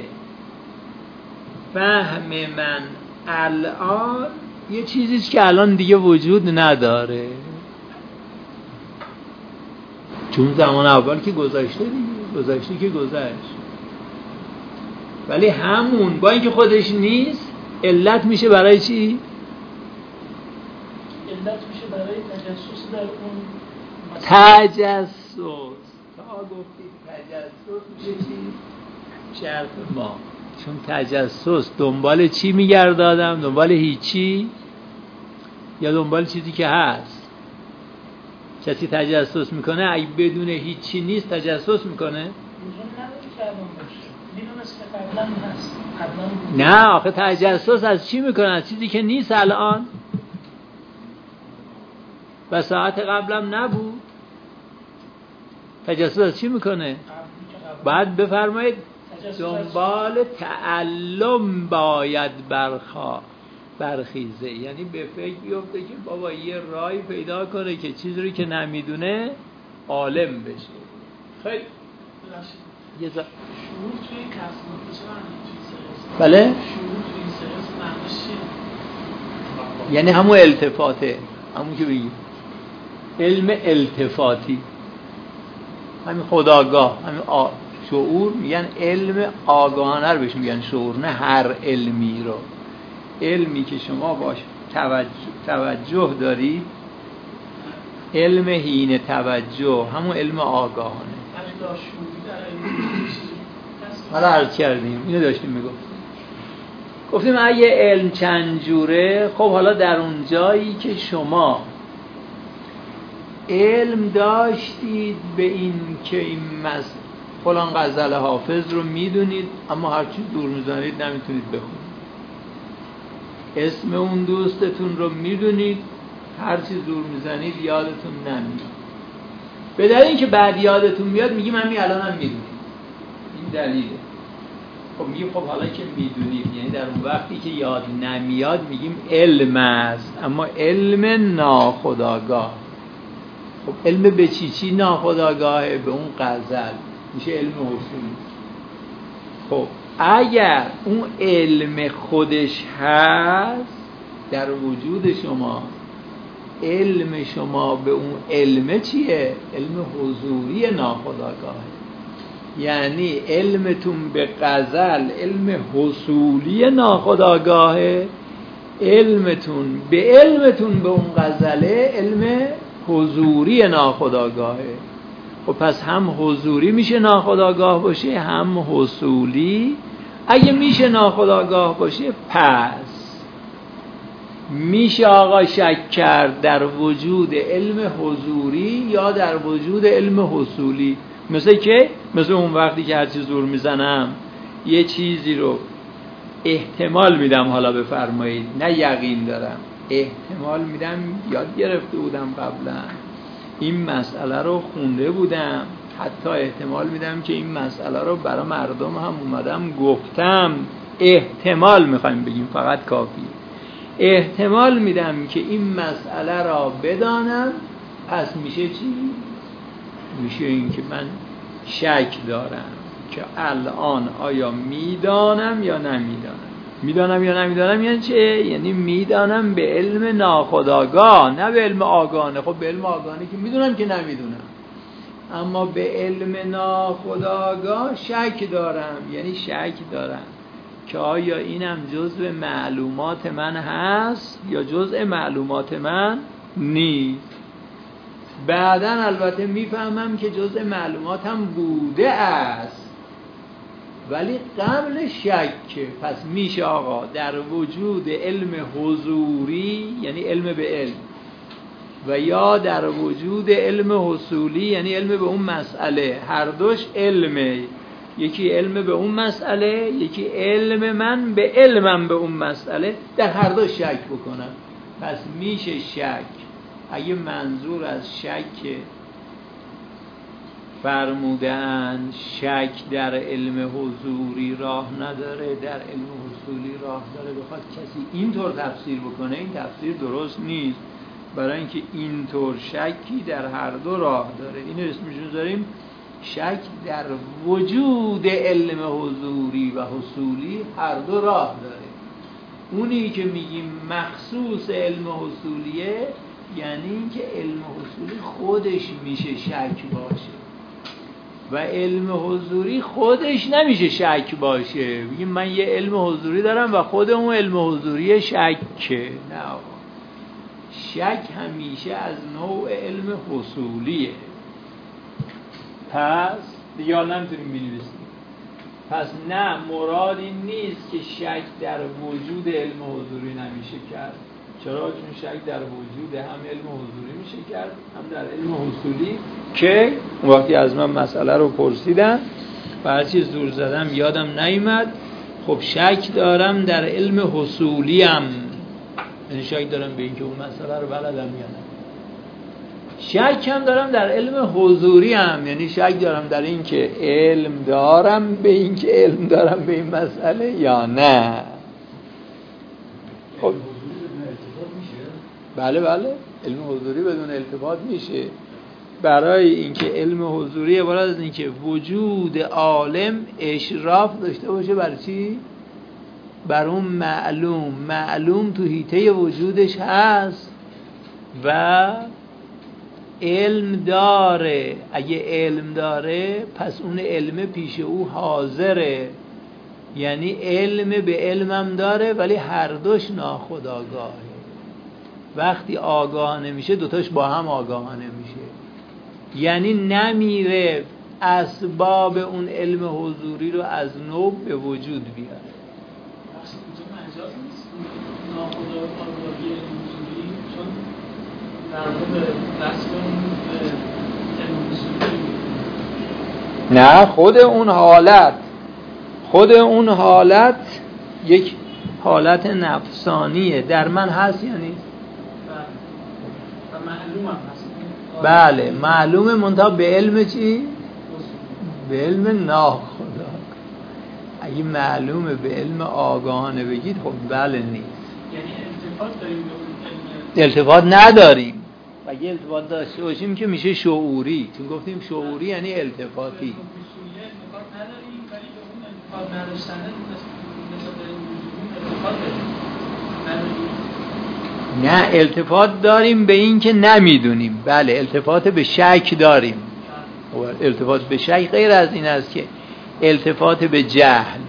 فهم من الان یه چیزیست که الان دیگه وجود نداره، چون زمان اول که گذشته دیگه، گذشته که گذشت. ولی همون با اینکه خودش نیست علت میشه برای چی؟ علت میشه برای تجسس در اون تجسس. تا گفتید تجسس میشه چی؟ شرط ما. چون تجسس دنبال چی میگرد آدم؟ دنبال هیچی یا دنبال چیزی که هست؟ کسی تجسس میکنه اگه بدون هیچی نیست تجسس میکنه؟ لزوم نداره که الان باشه، میدونست که قبلا هست، قبلا بود. نه آخه تجسس از چی میکنه؟ از چیزی که نیست الان و ساعت قبلم نبود. تجسس از چی میکنه؟ باید بفرمایید دنبال تعلم باید برخواه برخیزه، یعنی به فکر بیفته که بابا یه رای پیدا کنه که چیزی رو که نمیدونه عالم بشه. خیلی یه زا... شعور توی کسب چه معنی؟ بله؟ شعور توی این سرس معنیش چیه؟ یعنی همون التفاته، همون که بگیم علم التفاتی، همین خودآگاه، همین آ... شعور میگن علم آگاهانه رو بهش میگن شعور، نه هر علمی رو. علمی که شما باش توجه, توجه دارید، علم حین توجه، همون علم آگاهانه. حالا عرض کردیم اینو داشتیم میگفتیم گفتیم اگه علم چند جوره، خب حالا در اون جایی که شما علم داشتید به این که این مس فلان غزل حافظ رو میدونید اما هرچی دور میزنید نمیتونید بخونید، اسم اون دوستتون رو میدونید هرچی دور میزنید یادتون نمیاد، به دلیل اینکه بعد یادتون میاد میگیم همین الان هم میدونید. این دلیله. خب میگیم خب حالا که میدونید، یعنی در اون وقتی که یاد نمیاد میگیم علم است، اما علم ناخودآگاه. خب علم به چی چی ناخودآگاهه؟ به اون غزل میشه علم حصولی. خب اگر اون علم خودش هست در وجود شما، علم شما به اون علم چیه؟ علم حضوری ناخودآگاهه. یعنی علمتون به غزل علم حصولی ناخودآگاهه، علمتون به علمتون به اون غزله علم حضوری ناخودآگاهه. خب پس هم حضوری میشه ناخودآگاه باشه، هم حصولی. اگه میشه ناخودآگاه باشه پس میشه آقا شک کرد در وجود علم حضوری یا در وجود علم حصولی. مثل که مثل اون وقتی که هر چیز زور میزنم یه چیزی رو احتمال میدم، حالا بفرمایید نه یقین دارم، احتمال میدم، یاد گرفته بودم قبلا این مسئله رو خونده بودم، حتی احتمال میدم که این مسئله رو برای مردم هم اومدم گفتم، احتمال میخوایم بگیم فقط کافی، احتمال میدم که این مسئله را بدانم، پس میشه چی؟ میشه این که من شک دارم که الان آیا میدانم یا نمیدانم. میدانم یا نمیدانم یعنی چه؟ یعنی میدانم به علم ناخودآگاه، نه به علم آگاهانه. خب به علم آگاهانه که میدونم که نمیدونم، اما به علم ناخودآگاه شک دارم، یعنی شک دارم که آیا اینم جزء معلومات من هست یا جزء معلومات من نیست. بعداً البته میفهمم که جزء معلوماتم بوده است، ولی قبل شک. پس میشه آقا در وجود علم حضوری یعنی علم به علم و یا در وجود علم حصولی یعنی علم به اون مسئله، هر دوش علمه، یکی علم به اون مسئله، یکی علم من به علمم به اون مسئله، در هر دو شک بکنم. پس میشه شک. اگه منظور از شک فرمودن شک در علم حضوری راه نداره، در علم حصولی راه داره، بخواد کسی اینطور تفسیر بکنه، این تفسیر درست نیست، برای اینکه اینطور شکی در هر دو راه داره. اینو اسمش میذاریم شک در وجود علم حضوری و حصولی، هر دو راه داره. اونی که میگیم مخصوص علم حصولیه یعنی اینکه علم حصولی خودش میشه شک باشه و علم حضوری خودش نمیشه شک باشه. بگیم من یه علم حضوری دارم و خود اون علم حضوری شکه، نه آقا، شک همیشه از نوع علم حصولیه. پس دیگه نمیتونیم بنویسیم. پس نه، مراد این نیست که شک در وجود علم حضوری نمیشه کرد، چرا؟ چون شک در وجود هم علم حضوری میشه کرد هم در علم حصولی، که وقتی از من مسئله رو پرسیدن و هر چیز زور زدم یادم نیامد. خب شک دارم در علم حصولی هم، یعنی شک دارم به اینکه اون مسئله رو بلدم یا نه. شک هم دارم در علم حضوری هم، یعنی شک دارم در این که علم دارم به این که علم دارم به این مسئله یا نه. خب بله بله علم حضوری بدون التفات میشه. برای اینکه علم حضوری عبارت از اینکه وجود عالم اشراف داشته باشه بر چی؟ بر اون معلوم. معلوم تو حیطه وجودش هست و علم داره. اگه علم داره پس اون علم پیش او حاضره، یعنی علم به علمم داره ولی هر دوش ناخودآگاهه. وقتی آگاه نمیشه دوتاش با هم آگاه نمیشه، یعنی نمیره اسباب اون علم حضوری رو از نو به وجود بیاره. مجاز نیست ناخودآگاهی حضوری، چون در واقع بحث کنیم علم حضوری. نه، خود اون حالت خود اون حالت یک حالت نفسانیه، در من هست یا نیست؟ و معلوم هم هست. بله معلومه، منتها به علم چی؟ به علم ناخودآگاه. اگه معلومه به علم آگاهانه بگید خب بله نیست. یعنی التفات داریم به علم؟ التفات نداریم. اگه التفات داشته باشیم که میشه شعوری، چون گفتیم شعوری یعنی التفاتی. التفات نداریم ولی به اون التفات نداشتنه نسبت به علم التفات داریم. نه التفات داریم به این که نمیدونیم. بله التفات به شک داریم. التفات به شک غیر از این است که التفات به جهل.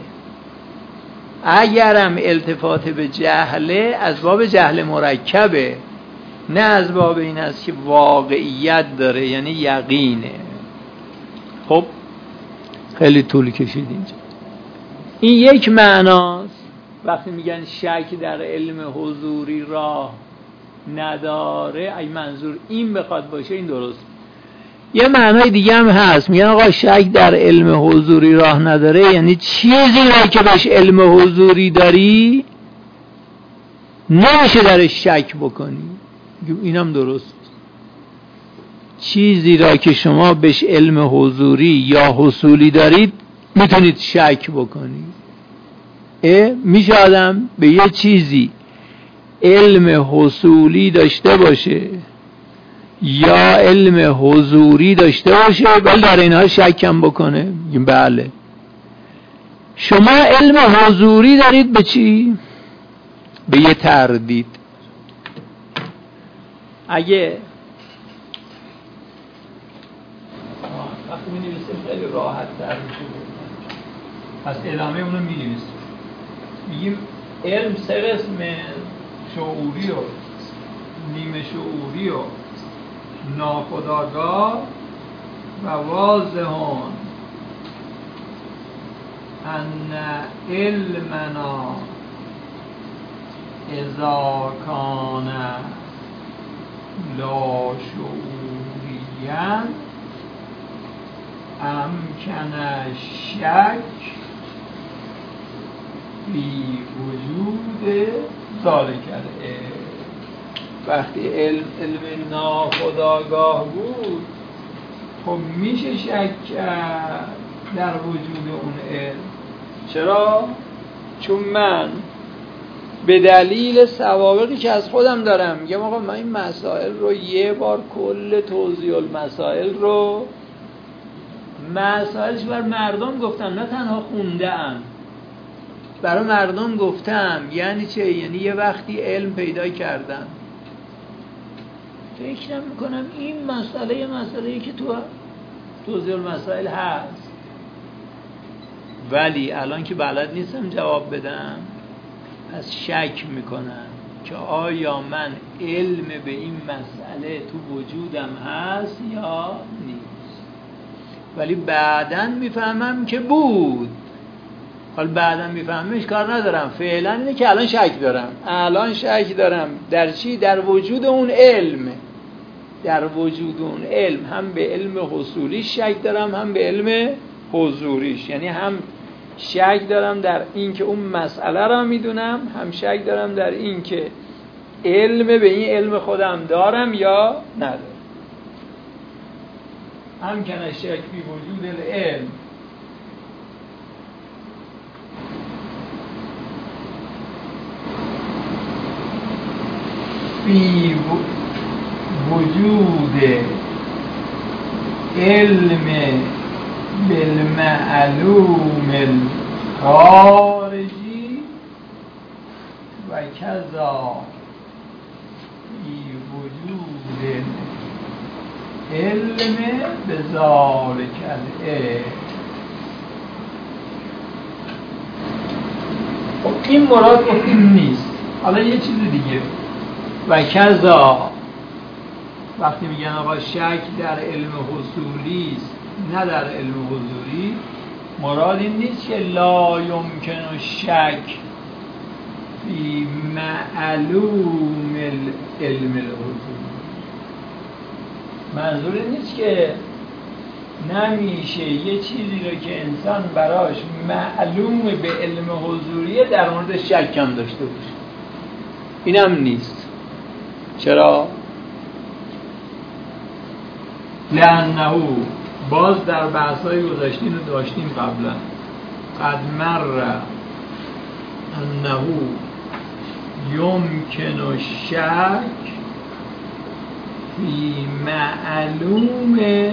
اگرم التفات به جهله از باب جهل مرکبه، نه از باب این است که واقعیت داره یعنی یقینه. خب خیلی طول کشید اینجا. این یک معناست. وقتی میگن شک در علم حضوری راه نداره، ای منظور این بخواد باشه این درست. یه معنای دیگه هم هست، میگن آقا شک در علم حضوری راه نداره یعنی چیزی را که بهش علم حضوری داری نمیشه درش شک بکنی. اینم درست. چیزی را که شما بهش علم حضوری یا حصولی دارید میتونید شک بکنید. میشه آدم به یه چیزی علم حصولی داشته باشه یا علم حضوری داشته باشه ولی در اینها شکم بکنه؟ بله. شما علم حضوری دارید به چی؟ به یه تردید. اگه وقتی می نویسیم خیلی راحت تر میشه، پس ادامه اونو می نویسیم. میگیم علم سه قسم، شعوری و نیمه شعوری و ناخودآگاه و واضحون ان علمنا اذا کان لا شعوریا امکن شک بی وجود ذالک العلم. وقتی علم علم ناخودآگاه بود خب میشه شک کرد در وجود اون علم. چرا؟ چون من به دلیل سوابقی که از خودم دارم میگم آقا من این مسائل رو یه بار کل توضیح المسائل رو مسائلش بر مردم گفتم، نه تنها خوندم، برای مردم گفتم. یعنی چه؟ یعنی یه وقتی علم پیدا کردم، فکر نمی‌کنم این مسئله مسئله‌ای که تو توضیح المسائل هست، ولی الان که بلد نیستم جواب بدم پس شک میکنم که آیا من علم به این مسئله تو وجودم هست یا نیست. ولی بعداً میفهمم که بود. حالا بعدا میفهمیش کار ندارم، فعلا اینه که الان شک دارم. الان شک دارم در چی؟ در وجود اون علم. در وجود اون علم هم به علم حصولی شک دارم، هم به علم حضوریش. یعنی هم شک دارم در این که اون مسئله را میدونم، هم شک دارم در این که علم به این علم خودم دارم یا ندارم. هم کنه شک بی وجود العلم. بی وجود علم بالمعلوم الخارجی و کذا بی وجود علم بذالک العلم. خب این مراد این نیست. حالا یه چیز دیگه، و کذا وقتی میگن آقا شک در علم حصولی است نه در علم حضوری، مراد این نیست که لا یمکن الشک فی معلوم العلم الحضوری. منظور این نیست که نمیشه یه چیزی رو که انسان براش معلوم به علم حضوریه در مورد شک هم داشته باشه. اینم نیست. چرا؟ لأنه باز در بحث‌های گذشتین رو داشتیم قبلا، قد مر انه یمکن الشک فی معلوم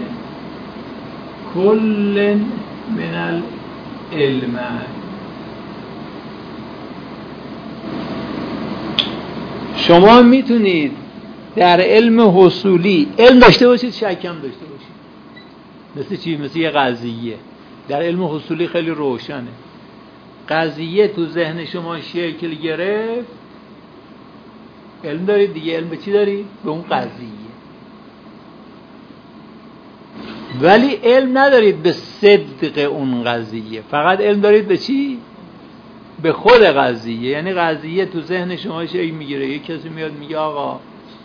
کل من العلم. شما میتونید در علم حصولی علم داشته باشید، شک هم داشته باشید. مثل چی؟ مثل یه قضیه. در علم حصولی خیلی روشنه. قضیه تو ذهن شما شکل گرفت، علم دارید دیگه. علم به چی دارید؟ به اون قضیه. ولی علم ندارید به صدق اون قضیه، فقط علم دارید به چی؟ به خود قضیه. یعنی قضیه تو ذهن شما شکل میگیره، یک کسی میاد میگه آقا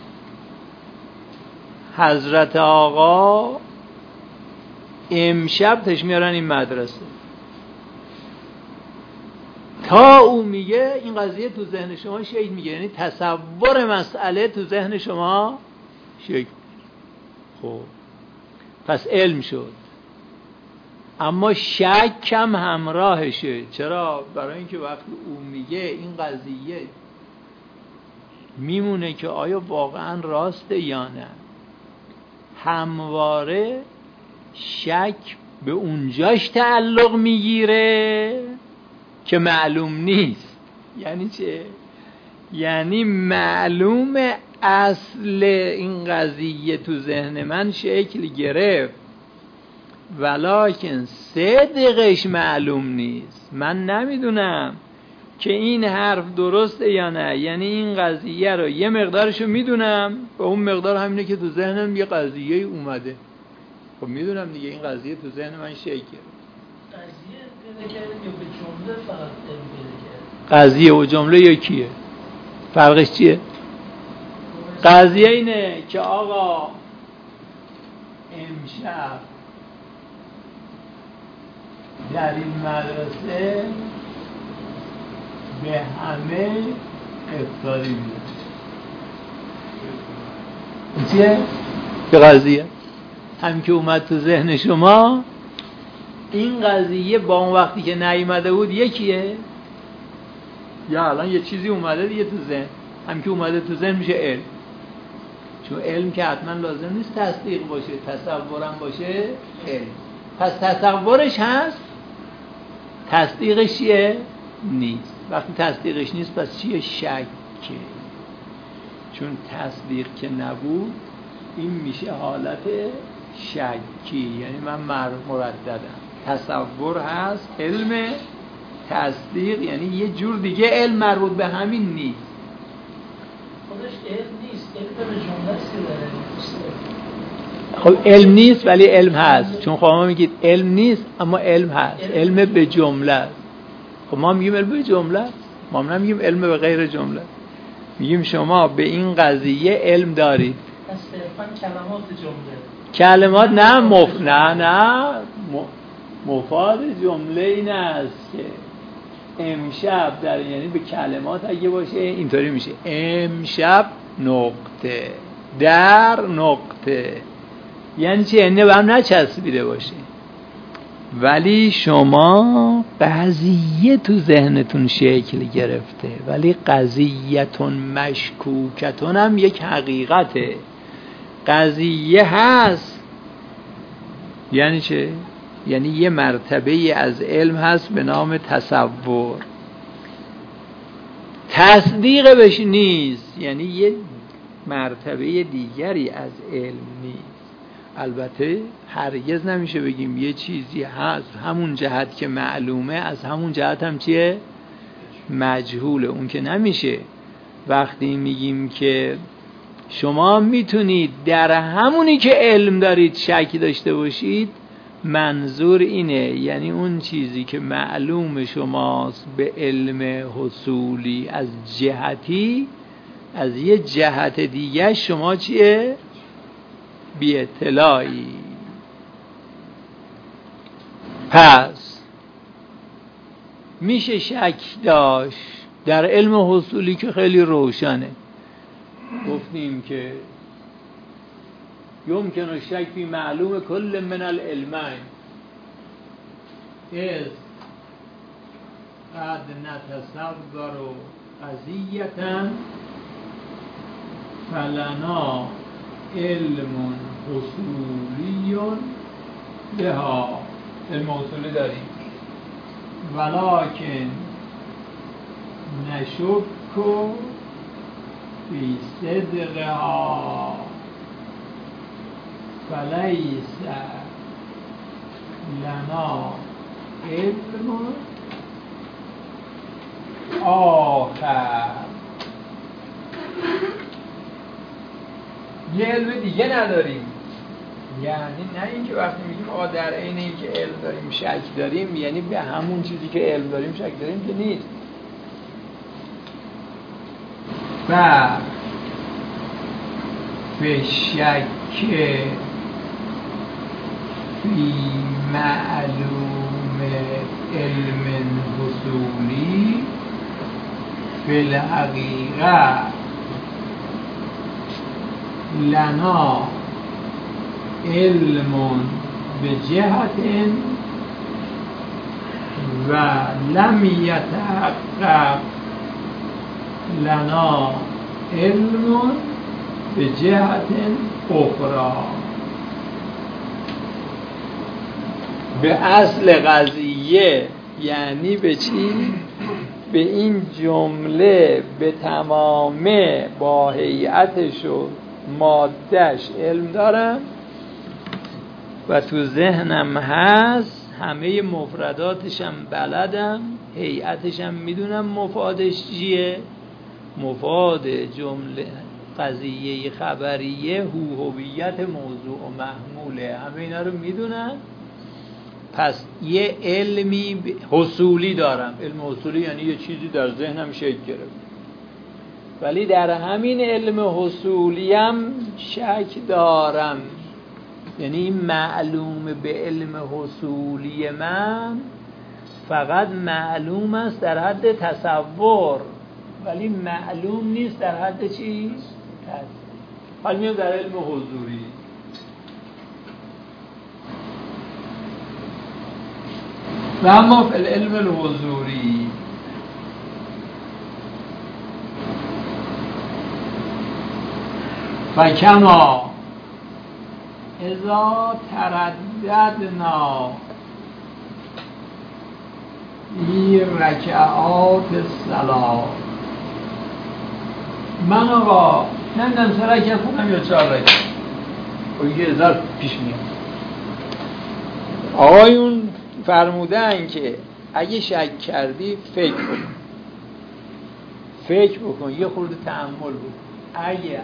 حضرت آقا امشب تش میارن این مدرسه. تا او میگه این قضیه تو ذهن شما شکل میگیره، یعنی تصور مسئله تو ذهن شما شکل. خب پس علم شد. اما شک هم همراهشه. چرا؟ برای اینکه وقتی او میگه این قضیه میمونه که آیا واقعا راسته یا نه. همواره شک به اونجاش تعلق میگیره که معلوم نیست. یعنی چه؟ یعنی معلوم اصل این قضیه تو ذهن من شکل گرفت، ولکن صدقش معلوم نیست. من نمیدونم که این حرف درسته یا نه. یعنی این قضیه رو یه مقدارشو میدونم و اون مقدار همینه که تو ذهنم یه قضیه اومده. خب میدونم دیگه این قضیه تو ذهن من شکل گرفت. قضیه پیدا کردیم یا به جمله فقط پیدا کردیم؟ قضیه و جمله یکیه. فرقش چیه؟ قضیه اینه که آقا امشب در این مدرسه به همه افطاری میده. چیه؟ که قضیه هم که اومد تو ذهن شما، این قضیه با اون وقتی که نیامده بود یکیه؟ یا الان یه چیزی اومده دیگه تو ذهن، هم که اومده تو ذهن میشه علم. چون علم که حتما لازم نیست تصدیق باشه، تصورم باشه علم. پس تصورش هست، تصدیقش چیه؟ نیست. وقتی تصدیقش نیست پس چیه؟ شکه. چون تصدیق که نبود این میشه حالت شکی. یعنی من مرددم. تصور هست، علم تصدیق یعنی یه جور دیگه علم مربوط به همین نیست. خودش علم نیست، علم به جمله است. خب علم نیست ولی علم هست. چون خب ما میگید علم نیست اما علم هست. علم به جمله است. خب ما میگیم علم به جمله، ما نمیگیم علم به غیر جمله. میگیم شما به این قضیه علم دارید. پس صرفاً کلمات جمله، کلمات نه مف... نه نه مفاد جمله این است که امشب در یعنی به کلمات اگه باشه اینطوری میشه امشب نقطه در نقطه، یعنی چی؟ یعنی به هم نچسبیده باشه. ولی شما قضیه تو ذهنتون شکل گرفته، ولی قضیه‌تون مشکوکتون هم یک حقیقته. قضیه هست یعنی چه؟ یعنی یه مرتبه از علم هست به نام تصور. تصدیق بهش نیست، یعنی یه مرتبه دیگری از علم نیست. البته هرگز نمیشه بگیم یه چیزی هست همون جهت که معلومه از همون جهت هم چیه؟ مجهوله. اون که نمیشه. وقتی میگیم که شما میتونید در همونی که علم دارید شک داشته باشید، منظور اینه یعنی اون چیزی که معلوم شماست به علم حصولی از جهتی، از یه جهت دیگه شما چیه؟ بی اطلاعی. پس میشه شک داشت در علم حصولی که خیلی روشنه. گفتیم که یمکن الشک فی معلوم کل من العلمین از قد نتصور قضیتا فلنا علم حصولی بها. علم حصولی داریم ولکن نشک فی صدقها فلیس لنا علم آخر. یه علم دیگه نداریم. یعنی نه اینکه وقتی میگیم آقا در عین اینکه علم داریم شک داریم یعنی به همون چیزی که علم داریم شک داریم که نیست. و به شک فی معلوم علم حصولی فی الحقیقه لنا علم به جهت و لم یتحقق لنا علم به جهت اخرى. به اصل قضیه یعنی به چی؟ به این جمله به تمامه با هیئتش و مادهش علم دارم و تو ذهنم هست، همه مفرداتشم بلدم، هیئتشم میدونم مفادش چیه. مفاد جمله قضیه خبریه هو هویت موضوع و محموله، همه اینا رو میدونم. پس یه علمی حصولی دارم. علم حصولی یعنی یه چیزی در ذهنم شکل گرفت، ولی در همین علم حصولی هم شک دارم. یعنی معلوم به علم حصولی من فقط معلوم است در حد تصور، ولی معلوم نیست در حد چی؟ حال میام در علم حضوری. و اما فی العلم الحضوری فکما اذا ترددنا فی رکعات الصلاة. من آقا نمیدونم سه رکعت خونم یا چهار رکعت، و یه هزار پیش میاد. آقایون فرمودن که اگه شک کردی فکر بکن، فکر بکن، یه خورده تأمل بکن. اگه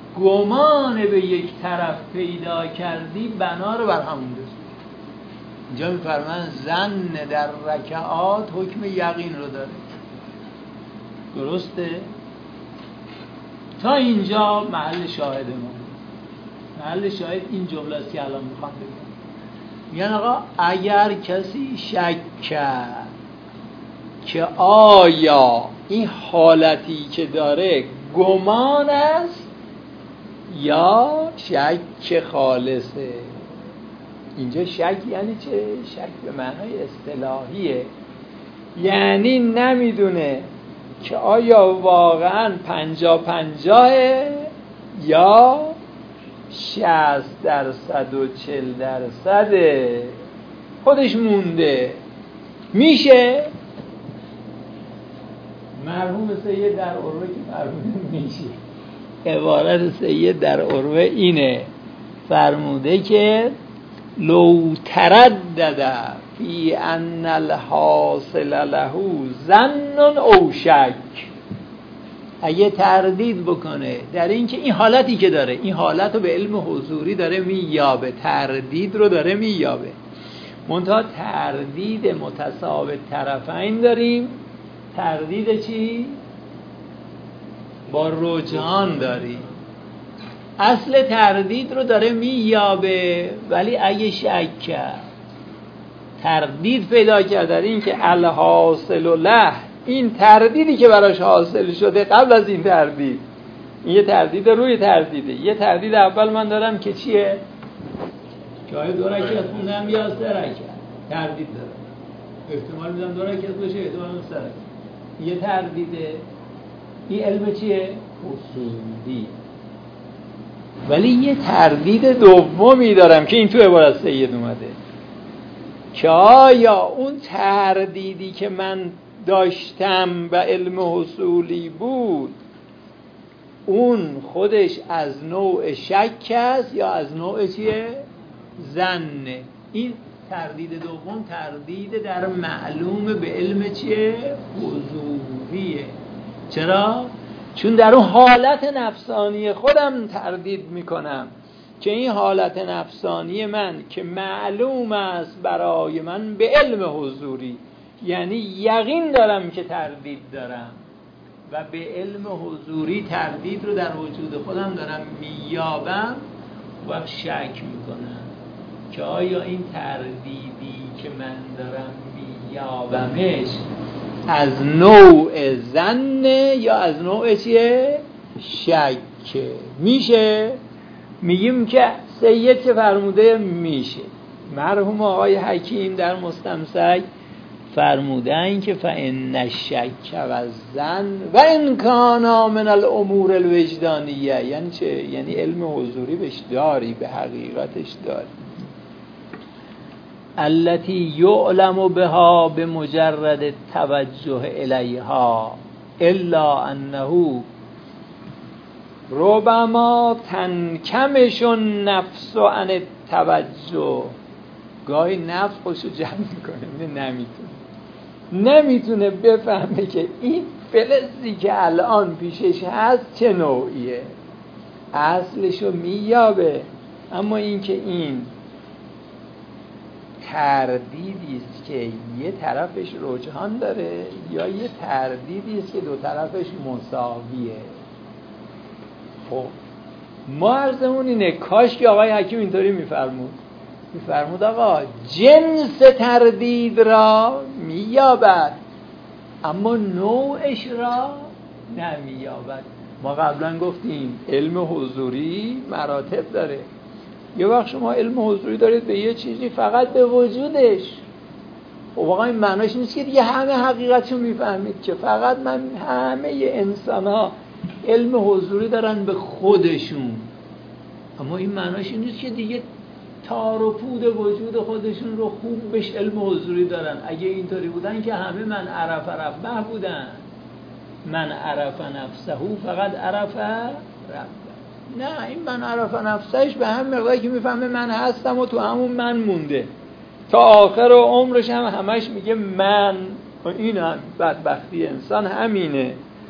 گمان به یک طرف پیدا کردی بنا رو بر همون بذار، اینجا میفرمان ظن در رکعات حکم یقین رو داره. درسته؟ تا اینجا محل شاهد ما. محل شاهد این جمله است که الان میخوام بگم. یعنی آقا اگر کسی شک کرد که آیا این حالتی که داره گمان است یا شک خالصه. اینجا شک یعنی چه؟ شک به معنای اصطلاحیه، یعنی نمیدونه که آیا واقعا پنجاه پنجاهه یا شصت درصد و چل درصده. خودش مونده. میشه مرحوم سید در عروه که فرموده میشه. عبارت سید در عروه اینه، فرموده که لو تردد فی ان الحاصل له ظن او شک، اگه تردید بکنه در این که این حالتی که داره، این حالت رو به علم حضوری داره مییابه، تردید رو داره مییابه، منتها تردید متساوی طرفین داریم. تردید چی؟ با رجحان داریم. اصل تردید رو داره مییابه، ولی اگه شک کرد، تردید پیدا کرد در این که الحاصل له، این تردیدی که براش حاصل شده قبل از این تردید، این یه تردید روی تردیده. یه تردید اول من دارم که چیه؟ که آیا دو رکعت خوندم یا سه رکعت، تردید دارم، احتمال میدم دو رکعت باشه، احتمال میدم سه رکعت. یه تردیده. این علم چیه؟ اصولی. ولی یه تردید دومی دارم که این تو عبارت سید اومده، که آیا اون تردیدی که من داشتم و علم حصولی بود اون خودش از نوع شک است یا از نوع چیه؟ ظنه. این تردید دوم تردید در معلوم به علم چیه؟ حضوریه. چرا؟ چون در اون حالت نفسانی خودم تردید میکنم که این حالت نفسانی من که معلوم است برای من به علم حضوری، یعنی یقین دارم که تردید دارم و به علم حضوری تردید رو در وجود خودم دارم میابم و شک میکنم که آیا این تردیدی که من دارم میابمش از نوع ظنه یا از نوع چیه؟ شکه. میشه؟ میگیم که سید که فرموده میشه. مرحوم آقای حکیم در مستمسک فرمودن که فإن الشک و الظن و ان کان من الامور الوجدانیه. یعنی چه؟ یعنی علم حضوری بهش داری، به حقیقتش داری، التي يعلم بها بمجرد التوجه الیها الا انه ربما تنکمش النفس عن التوجه. گاهی نفس خودشو جمع میکنه، نمیتونه نمیتونه بفهمه که این فلزی که الان پیشش هست چه نوعیه. اصلشو مییابه، اما این که این تردیدی است که یه طرفش رجحان داره یا یه تردیدی است که دو طرفش مساویه. خب ما عرضمون اینه، کاش که آقای حکیم اینطوری میفرمود میفرمود آقا جنس تردید را مییابد اما نوعش را نمییابد. ما قبلا گفتیم علم حضوری مراتب داره. یه وقت شما علم حضوری دارید به یه چیزی فقط به وجودش، و واقعا این معناش نیست که دیگه همه حقیقتشو میفهمید، که فقط من همه انسان ها علم حضوری دارن به خودشون، اما این معناش نیست که دیگه تار و پود وجود خودشون رو خوب بهش علم حضوری دارن. اگه اینطوری بودن که همه من عرف ربه بودن، من عرف نفسه فقط عرف ربه. نه، این من عرف نفسهش به هم مقداری که میفهمه من هستم و تو همون من مونده تا آخر و عمرش هم همش میگه من. و این هم بدبختی انسان همینه.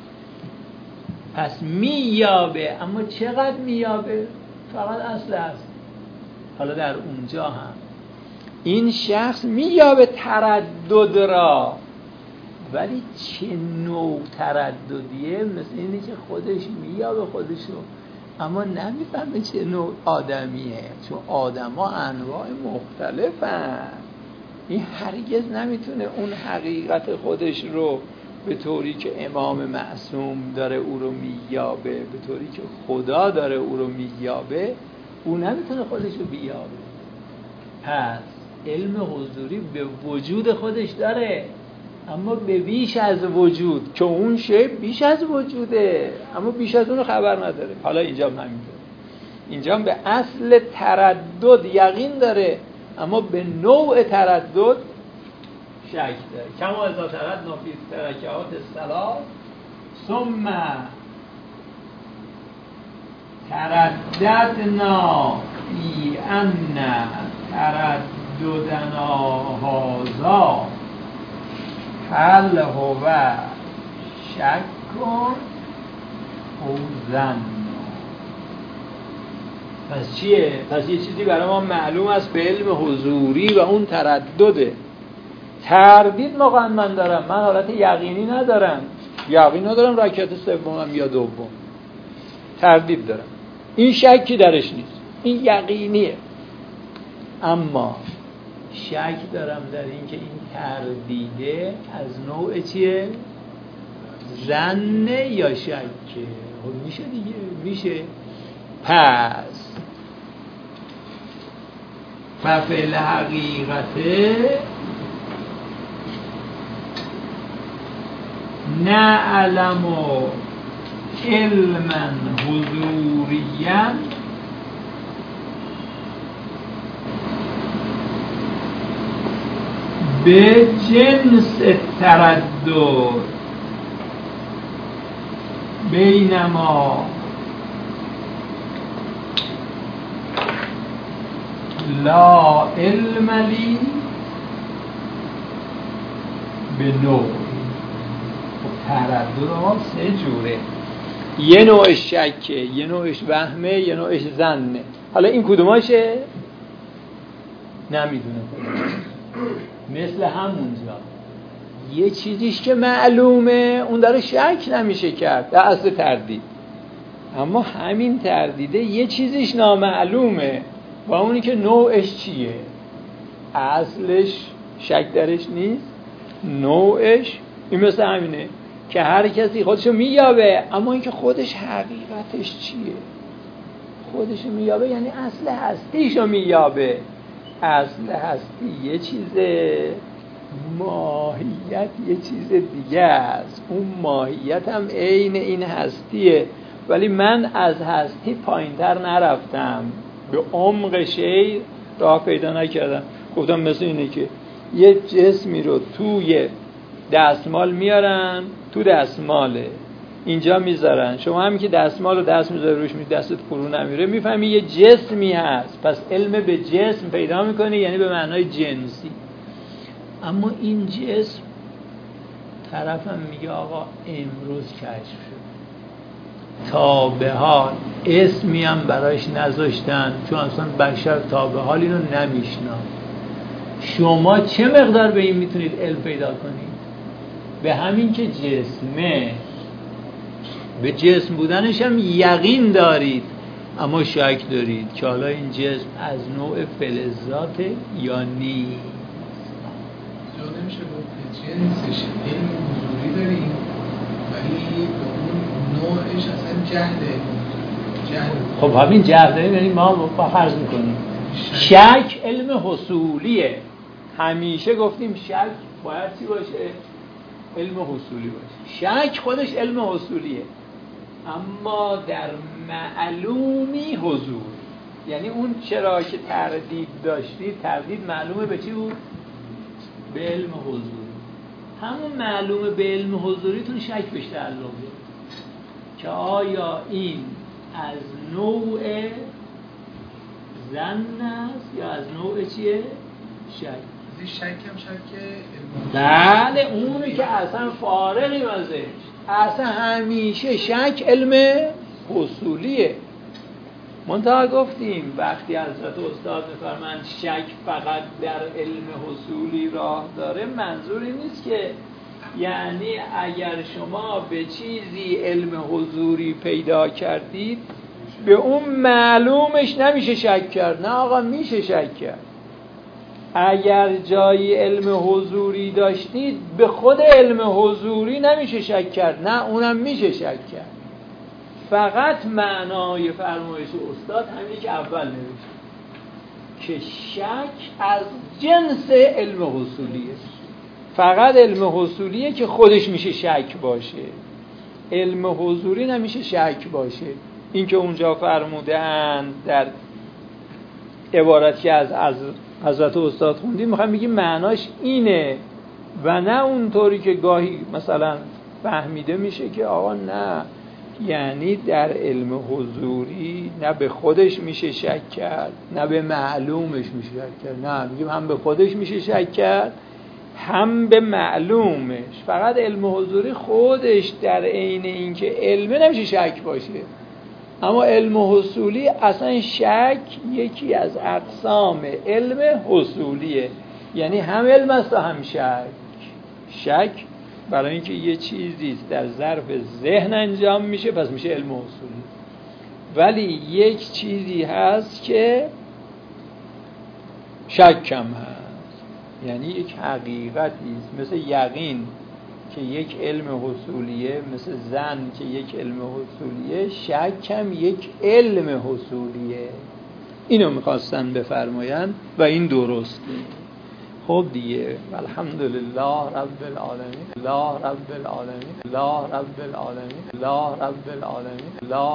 پس مییابه، اما چقدر مییابه؟ فقط اصل هست. حالا در اونجا هم این شخص مییابه تردد را، ولی چه نوع ترددیه؟ مثل اینه که خودش مییابه خودشو اما نمیفهمه چه نوع آدمیه، چون آدم ها انواع مختلفن. این هرگز نمیتونه اون حقیقت خودش رو به طوری که امام معصوم داره او رو مییابه، به طوری که خدا داره او رو مییابه، او نمیتونه خودش رو بیابه. پس علم حضوری به وجود خودش داره، اما به بیش از وجود، که اون شی بیش از وجوده اما بیش از اون خبر نداره. حالا اینجا هم همینطور، اینجا هم به اصل تردد یقین داره اما به نوع تردد شک داره. کما اذا تردنا فی ترکات الصلاة ثم ترددنا فی ان ترددنا هذا هل هو شک او ظن. پس چیه؟ پس یه چیزی برای ما معلوم است به علم حضوری و اون تردده. تردید موقع من دارم، من حالت یقینی ندارم، یقین ندارم رکعت سومم یا دوم، تردید دارم، این شکی درش نیست، این یقینیه. اما شک دارم در این که این تردیده از نوع چیه؟ ظنه یا شکه؟ خب میشه دیگه، میشه. پس ففعل حقیقته نعلم علما حضوریا به جنس تردد بینما لا علم لی به نوع. تردد ما سه جوره، یه نوعش شکه، یه نوعش وهمه، یه نوعش ظنه. حالا این کدوماشه؟ نمیدونه. مثل همونجا یه چیزیش که معلومه اون داره شک نمیشه کرد در اصل تردید، اما همین تردیده یه چیزیش نامعلومه و اونی که نوعش چیه؟ اصلش شک درش نیست، نوعش این مثل همینه که هر کسی خودشو مییابه اما اینکه خودش حقیقتش چیه؟ خودشو مییابه یعنی اصل هستیشو مییابه. اصل هستی یه چیزه، ماهیت یه چیز دیگه است. اون ماهیت هم عین این هستیه، ولی من از هستی پایین‌تر نرفتم، به عمق شی راه پیدا نکردم. گفتم مثل اینه که یه جسمی رو توی دستمال میارن، تو دستماله اینجا میذارن، شما همین که دستمال رو دست میذاری روش می دستت فرو نمیره، میفهمی یه جسمی هست. پس علم به جسم پیدا میکنی، یعنی به معنای جنسی. اما این جسم طرفم میگه آقا امروز کشف شد، تا به حال اسمی هم برایش نذاشتن، چون اصلا بشر تا به حال اینو نمیشناسه. شما چه مقدار به این میتونید علم پیدا کنید؟ به همین که جسمه، به جسم بودنش هم یقین دارید اما شک دارید که حالا این جسم از نوع فلزات یا نیست. جا نمیشه گفت جنسش علم حضوری داریم ولی به اون نوعش اصلا جهله. خب همین جهل داریم، یعنی ما با فرض میکنیم شک علم حصولیه. همیشه گفتیم شک باید چی باشه؟ علم حصولی باشه. شک خودش علم حصولیه اما در معلومی حضور، یعنی اون چرا که تردید داشتید، تردید معلومه به چی بود؟ به علم حضوری. همون معلومه به علم حضوریتون شک بهش تعلق داره که آیا این از نوع ظن است یا از نوع چیه؟ شک. این شک هم شک بله، اونی که اصلا فارغی ازش، اصلا همیشه شک علم حصولیه. منتها گفتیم وقتی حضرت استاد میفرمایند شک فقط در علم حصولی راه داره، منظوری نیست که یعنی اگر شما به چیزی علم حضوری پیدا کردید به اون معلومش نمیشه شک کرد. نه آقا، میشه شک کرد. اگر جایی علم حضوری داشتید به خود علم حضوری نمیشه شک کرد، نه اونم میشه شک کرد. فقط معنای فرمایش استاد همینی که اول نوشت که شک از جنس علم حصولیه. فقط علم حصولیه که خودش میشه شک باشه، علم حضوری نمیشه شک باشه. این که اونجا فرمودن در عبارت که از از حضرت استاد خوندیم میخوام بگیم معناش اینه و نه اونطوری که گاهی مثلا فهمیده میشه که آقا نه، یعنی در علم حضوری نه به خودش میشه شک کرد نه به معلومش میشه شک کرد. نه، میگیم هم به خودش میشه شک کرد هم به معلومش. فقط علم حضوری خودش در عین اینکه علمه نمیشه شک باشه، اما علم حصولی اصلا شک یکی از اقسام علم حصولیه، یعنی هم علم است و هم شک. شک برای اینکه یه چیزی در ظرف ذهن انجام میشه پس میشه علم حصولی، ولی یک چیزی هست که شک هم هست، یعنی یک حقیقتی است، مثل یقین که یک علم حصولیه، مثل ظن که یک علم حصولیه، شک هم یک علم حصولیه. اینو میخواستن بفرمایند و این درسته. خب دیگه، الحمدلله رب العالمین، لا رب العالمین، لا رب العالمین، لا رب العالمین، لا